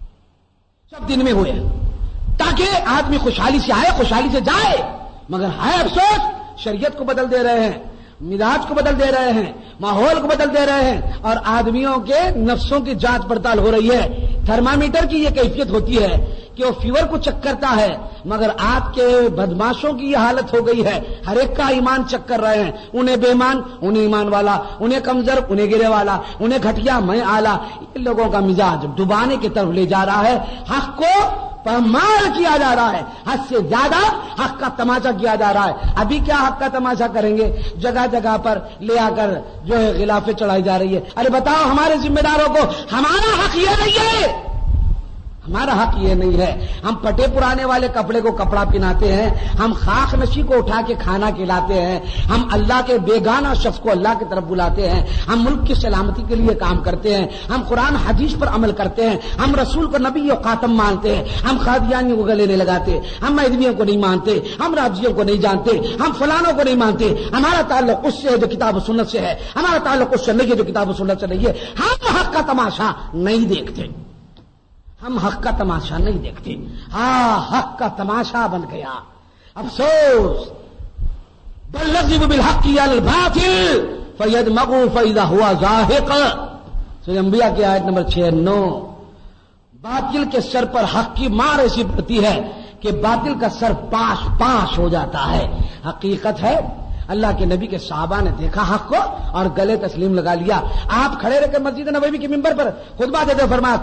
سب دن میں ہوئے ہیں تاکہ آدمی خوشحالی سے آئے، خوشحالی سے جائے. مگر ہے افسوس، شریعت کو بدل دے رہے ہیں، مزاج کو بدل دے رہے ہیں، ماحول کو بدل دے رہے ہیں اور آدمیوں کے نفسوں کی جانچ پڑتال ہو رہی ہے. تھرمامیٹر کی یہ کیفیت ہوتی ہے کہ وہ فیور کو چیک کرتا ہے، مگر آپ کے بدماشوں کی یہ حالت ہو گئی ہے، ہر ایک کا ایمان چیک کر رہے ہیں. انہیں بے ایمان، انہیں ایمان والا، انہیں کمزور، انہیں گرے والا، انہیں گھٹیا، میں اعلیٰ. ان لوگوں کا مزاج ڈبانے کی طرف لے جا رہا ہے. حق کو پامال کیا جا رہا ہے، حد سے زیادہ حق کا تماشا کیا جا رہا ہے. ابھی کیا حق کا تماشا کریں گے؟ جگہ جگہ پر لے آ کر جو ہے غلافیں چڑھائی جا رہی ہے. ارے بتاؤ ہمارے ذمہ داروں کو، ہمارا حق یہ نہیں ہے، ہمارا حق یہ نہیں ہے. ہم پٹے پرانے والے کپڑے کو کپڑا پہناتے ہیں، ہم خاک نشی کو اٹھا کے کھانا کھلاتے ہیں، ہم اللہ کے بیگانہ شخص کو اللہ کی طرف بلاتے ہیں، ہم ملک کی سلامتی کے لیے کام کرتے ہیں، ہم قرآن حدیث پر عمل کرتے ہیں، ہم رسول کو نبی و خاتم مانتے ہیں، ہم قادیانیوں کو گلے نہیں لگاتے، ہم مہدویوں کو نہیں مانتے، ہم رافضیوں کو نہیں جانتے، ہم فلانوں کو نہیں مانتے. ہمارا تعلق اس سے ہے جو کتاب و سنت سے ہے، ہمارا تعلق اس سے نہیں ہے جو کتاب و سنت سے نہیں ہے. ہم حق کا تماشا نہیں دیکھتے، ہم حق کا تماشا نہیں دیکھتے. ہاں، حق کا تماشا بن گیا. افسوس. بل نضرب بالحق علی الباطل فیدمغه فاذا هو زاهق. سورہ انبیاء کی آیت نمبر 6-9. باطل کے سر پر حق کی مار ایسی پڑتی ہے کہ باطل کا سر پاش ہو جاتا ہے. حقیقت ہے اللہ کے نبی کے صحابہ نے دیکھا حق کو اور گلے تسلیم لگا لیا. آپ کھڑے رہ کر مسجد نبوی کے ممبر پر خطبہ دیتے فرمایا،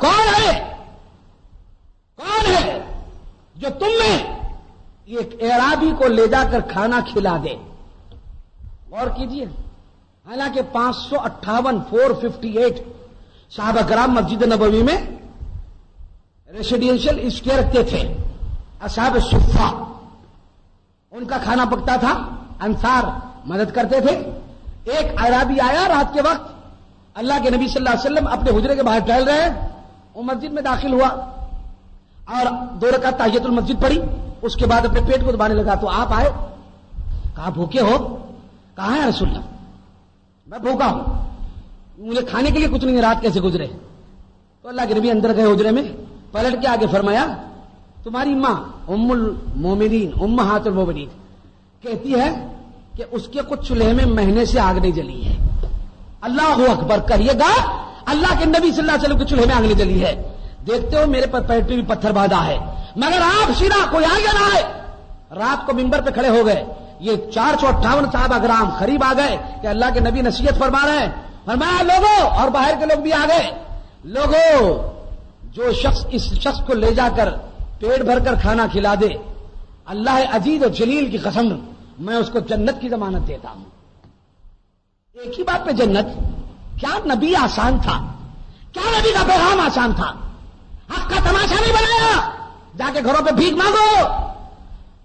کون ہے جو تم میں ایک اعرابی کو لے جا کر کھانا کھلا دے؟ غور کیجیے. حالانکہ 458 صحابہ کرام مسجد نبوی میں ریسیڈینشل اسٹے رکھتے تھے. اصحاب صفہ، ان کا کھانا پکتا تھا، انصار مدد کرتے تھے. ایک اعرابی آیا رات کے وقت، اللہ کے نبی صلی اللہ علیہ وسلم اپنے حجرے کے باہر ٹہل رہے ہیں، وہ مسجد میں داخل ہوا اور 2 رکعت تحیۃ المسجد پڑھی. اس کے بعد اپنے پیٹ کو دبانے لگا. تو آپ آئے، کہا بھوکے ہو؟ کہاں ہے رسول اللہ؟ میں بھوکا ہوں، مجھے کھانے کے لیے کچھ نہیں ہے، رات کیسے گزرے؟ تو اللہ کے نبی اندر گئے حجرے میں، پلٹ کے آگے فرمایا، تمہاری ماں ام المومنین، امہات المومنین کہتی ہے کہ اس کے کچھ چولہے میں مہینے سے آگ نہیں جلی ہے. اللہ اکبر کہیے گا، اللہ کے نبی صلی اللہ علیہ وسلم کے چولہے میں آگ نہیں جلی ہے. دیکھتے ہو میرے پیٹ پہ بھی پتھر باندھا ہے، مگر آپ سیدھا کوئی آئے یا نہ آئے. رات کو ممبر پہ کھڑے ہو گئے. یہ 458 صحابہ کرام قریب آ گئے کہ اللہ کے نبی نصیحت فرما رہے ہیں. فرمایا لوگوں، اور باہر کے لوگ بھی آ گئے، لوگوں جو شخص اس شخص کو لے جا کر پیٹ بھر کر کھانا کھلا دے، اللہ عزیز و جلیل کی قسم میں اس کو جنت کی ضمانت دیتا ہوں. ایک ہی بات پہ جنت. کیا نبی آسان تھا؟ کیا نبی کا پیغام آسان تھا؟ حق کا تماشا نہیں بنایا، جا کے گھروں پہ بھیک مانگو،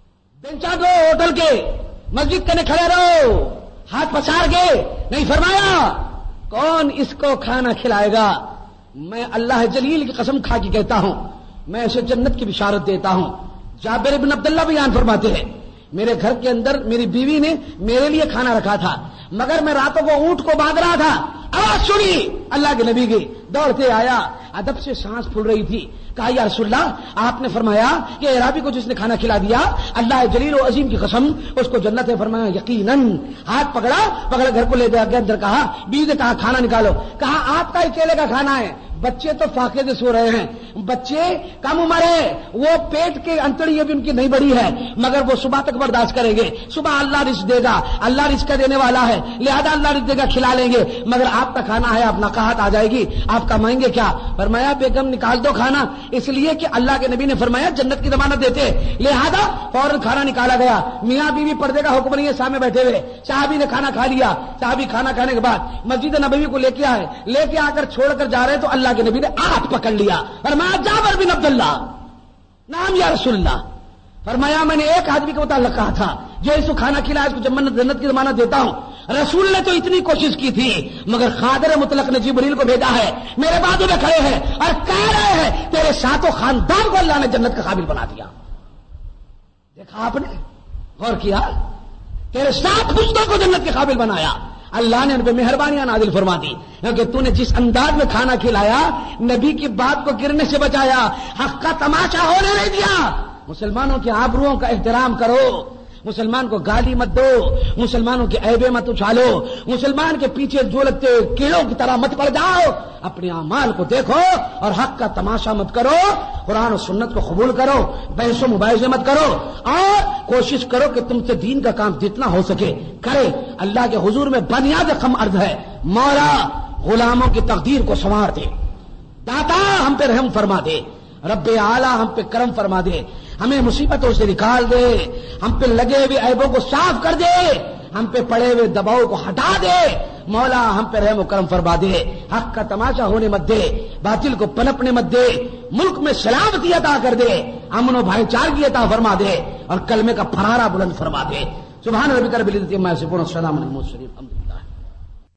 बेंचा दो होटल के, मस्जिद के कने खड़े रहो, हाथ पसार के। नहीं फरमाया कौन इसको खाना खिलाएगा? मैं अल्लाह जलील की कसम खा के कहता हूं, मैं इसे जन्नत की बिशारत देता हूं। जाबिर इब्न अब्दुल्लाह बयान फरमाते हैं, मेरे घर के अंदर मेरी बीवी ने मेरे लिए खाना रखा था, मगर मैं रातों को ऊंट को बांध रहा था, आवाज सुनी अल्लाह के नबी की, दौड़ते आया, अदब से सांस फूल रही थी। कहा या रसूलल्लाह, आपने फरमाया कि अराबी को जिसने खाना खिला दिया अल्लाह जलील और अजीम की कसम उसको जन्नत है। फरमाया यकीनन। हाथ पकड़ा घर को ले गया, अंदर कहा, बीवी ने कहा खाना निकालो। कहा आपका ही केले का खाना है, बच्चे तो फाके से सो रहे हैं, बच्चे कम उम्र है, वो पेट के अंतड़ी अभी उनकी नहीं बढ़ी है, मगर वो सुबह तक बर्दाश्त करेंगे। सुबह अल्लाह रिस्क देगा, अल्लाह रिस्क देने वाला है, लिहाजा अल्लाह रिस्क देगा, खिला लेंगे। मगर आपका खाना है, आप नकाहत आ जाएगी, आप कमाएंगे क्या? फरमाया बेगम निकाल दो खाना, इसलिए कि अल्लाह के नबी ने फरमाया जन्नत की जमानत देते, लिहाजा फौरन खाना निकाला गया। मियां बीवी पर्दे का हुक्म नहीं है, सामने बैठे हुए। साहबी ने खाना खा लिया, साहबी खाना खाने के बाद मस्जिद नबवी को लेके आए, लेके आकर छोड़कर जा रहे तो अल्लाह के नबी ने हाथ पकड़ लिया। फरमाया जाबिर बिन अब्दुल्लाह, नाम या रसूलल्लाह। फरमाया मैंने एक आदमी के मुताल्लिक कहा था, जो इसको खाना खिलाया इसको जन्नत की जमानत देता हूं। रसूल ने तो इतनी कोशिश की थी, मगर खादिर मुतलक ने जिब्रील को भेजा है, मेरे बाजू में खड़े हैं और कह रहे हैं तेरे सातों खानदान को अल्लाह ने जन्नत का काबिल बना दिया। देखा आपने, गौर किया, तेरे 7 रिश्तों को जन्नत के काबिल बनाया। अल्लाह ने उन पर मेहरबानियां नाजिल फरमा दी, क्योंकि तूने जिस अंदाज में खाना खिलाया, नबी की बात को गिरने से बचाया, हक का तमाशा होने नहीं दिया। मुसलमानों की आबरूओं का एहतराम करो, मुसलमान को गाली मत दो, मुसलमानों के ऐबे मत उछालो, मुसलमान के पीछे जो लगते कीड़ों की तरह मत पड़ जाओ। अपने अमाल को देखो और हक का तमाशा मत करो, कुरान और सुन्नत को कबूल करो, बहसो मुबाहिजे मत करो और कोशिश करो कि तुमसे दीन का काम जितना हो सके करे। अल्लाह के हुजूर में बुनियाद कम अर्ज है, मौला गुलामों की तकदीर को संवार दे, दाता हम पे रहम फरमा दे, रब्बे आला हम पे करम फरमा दे, हमें मुसीबतों से निकाल दे, हम पे लगे हुए ऐबों को साफ कर दे, हम पे पड़े हुए दबाव को हटा दे। मौला हम पे रहम करम फरमा दे, हक का तमाशा होने मत दे, बातिल को पनपने मत दे, मुल्क में सलामती अता कर दे, अमन और भाईचारगी अता फरमा दे और कलमे का फरारा बुलंद फरमा दे। सुभान रब्बिका रब्बिल इज्जति अम्मा यसिफून, सलामुन अलल मुरसलीन, अल्हम्दुलिल्लाह।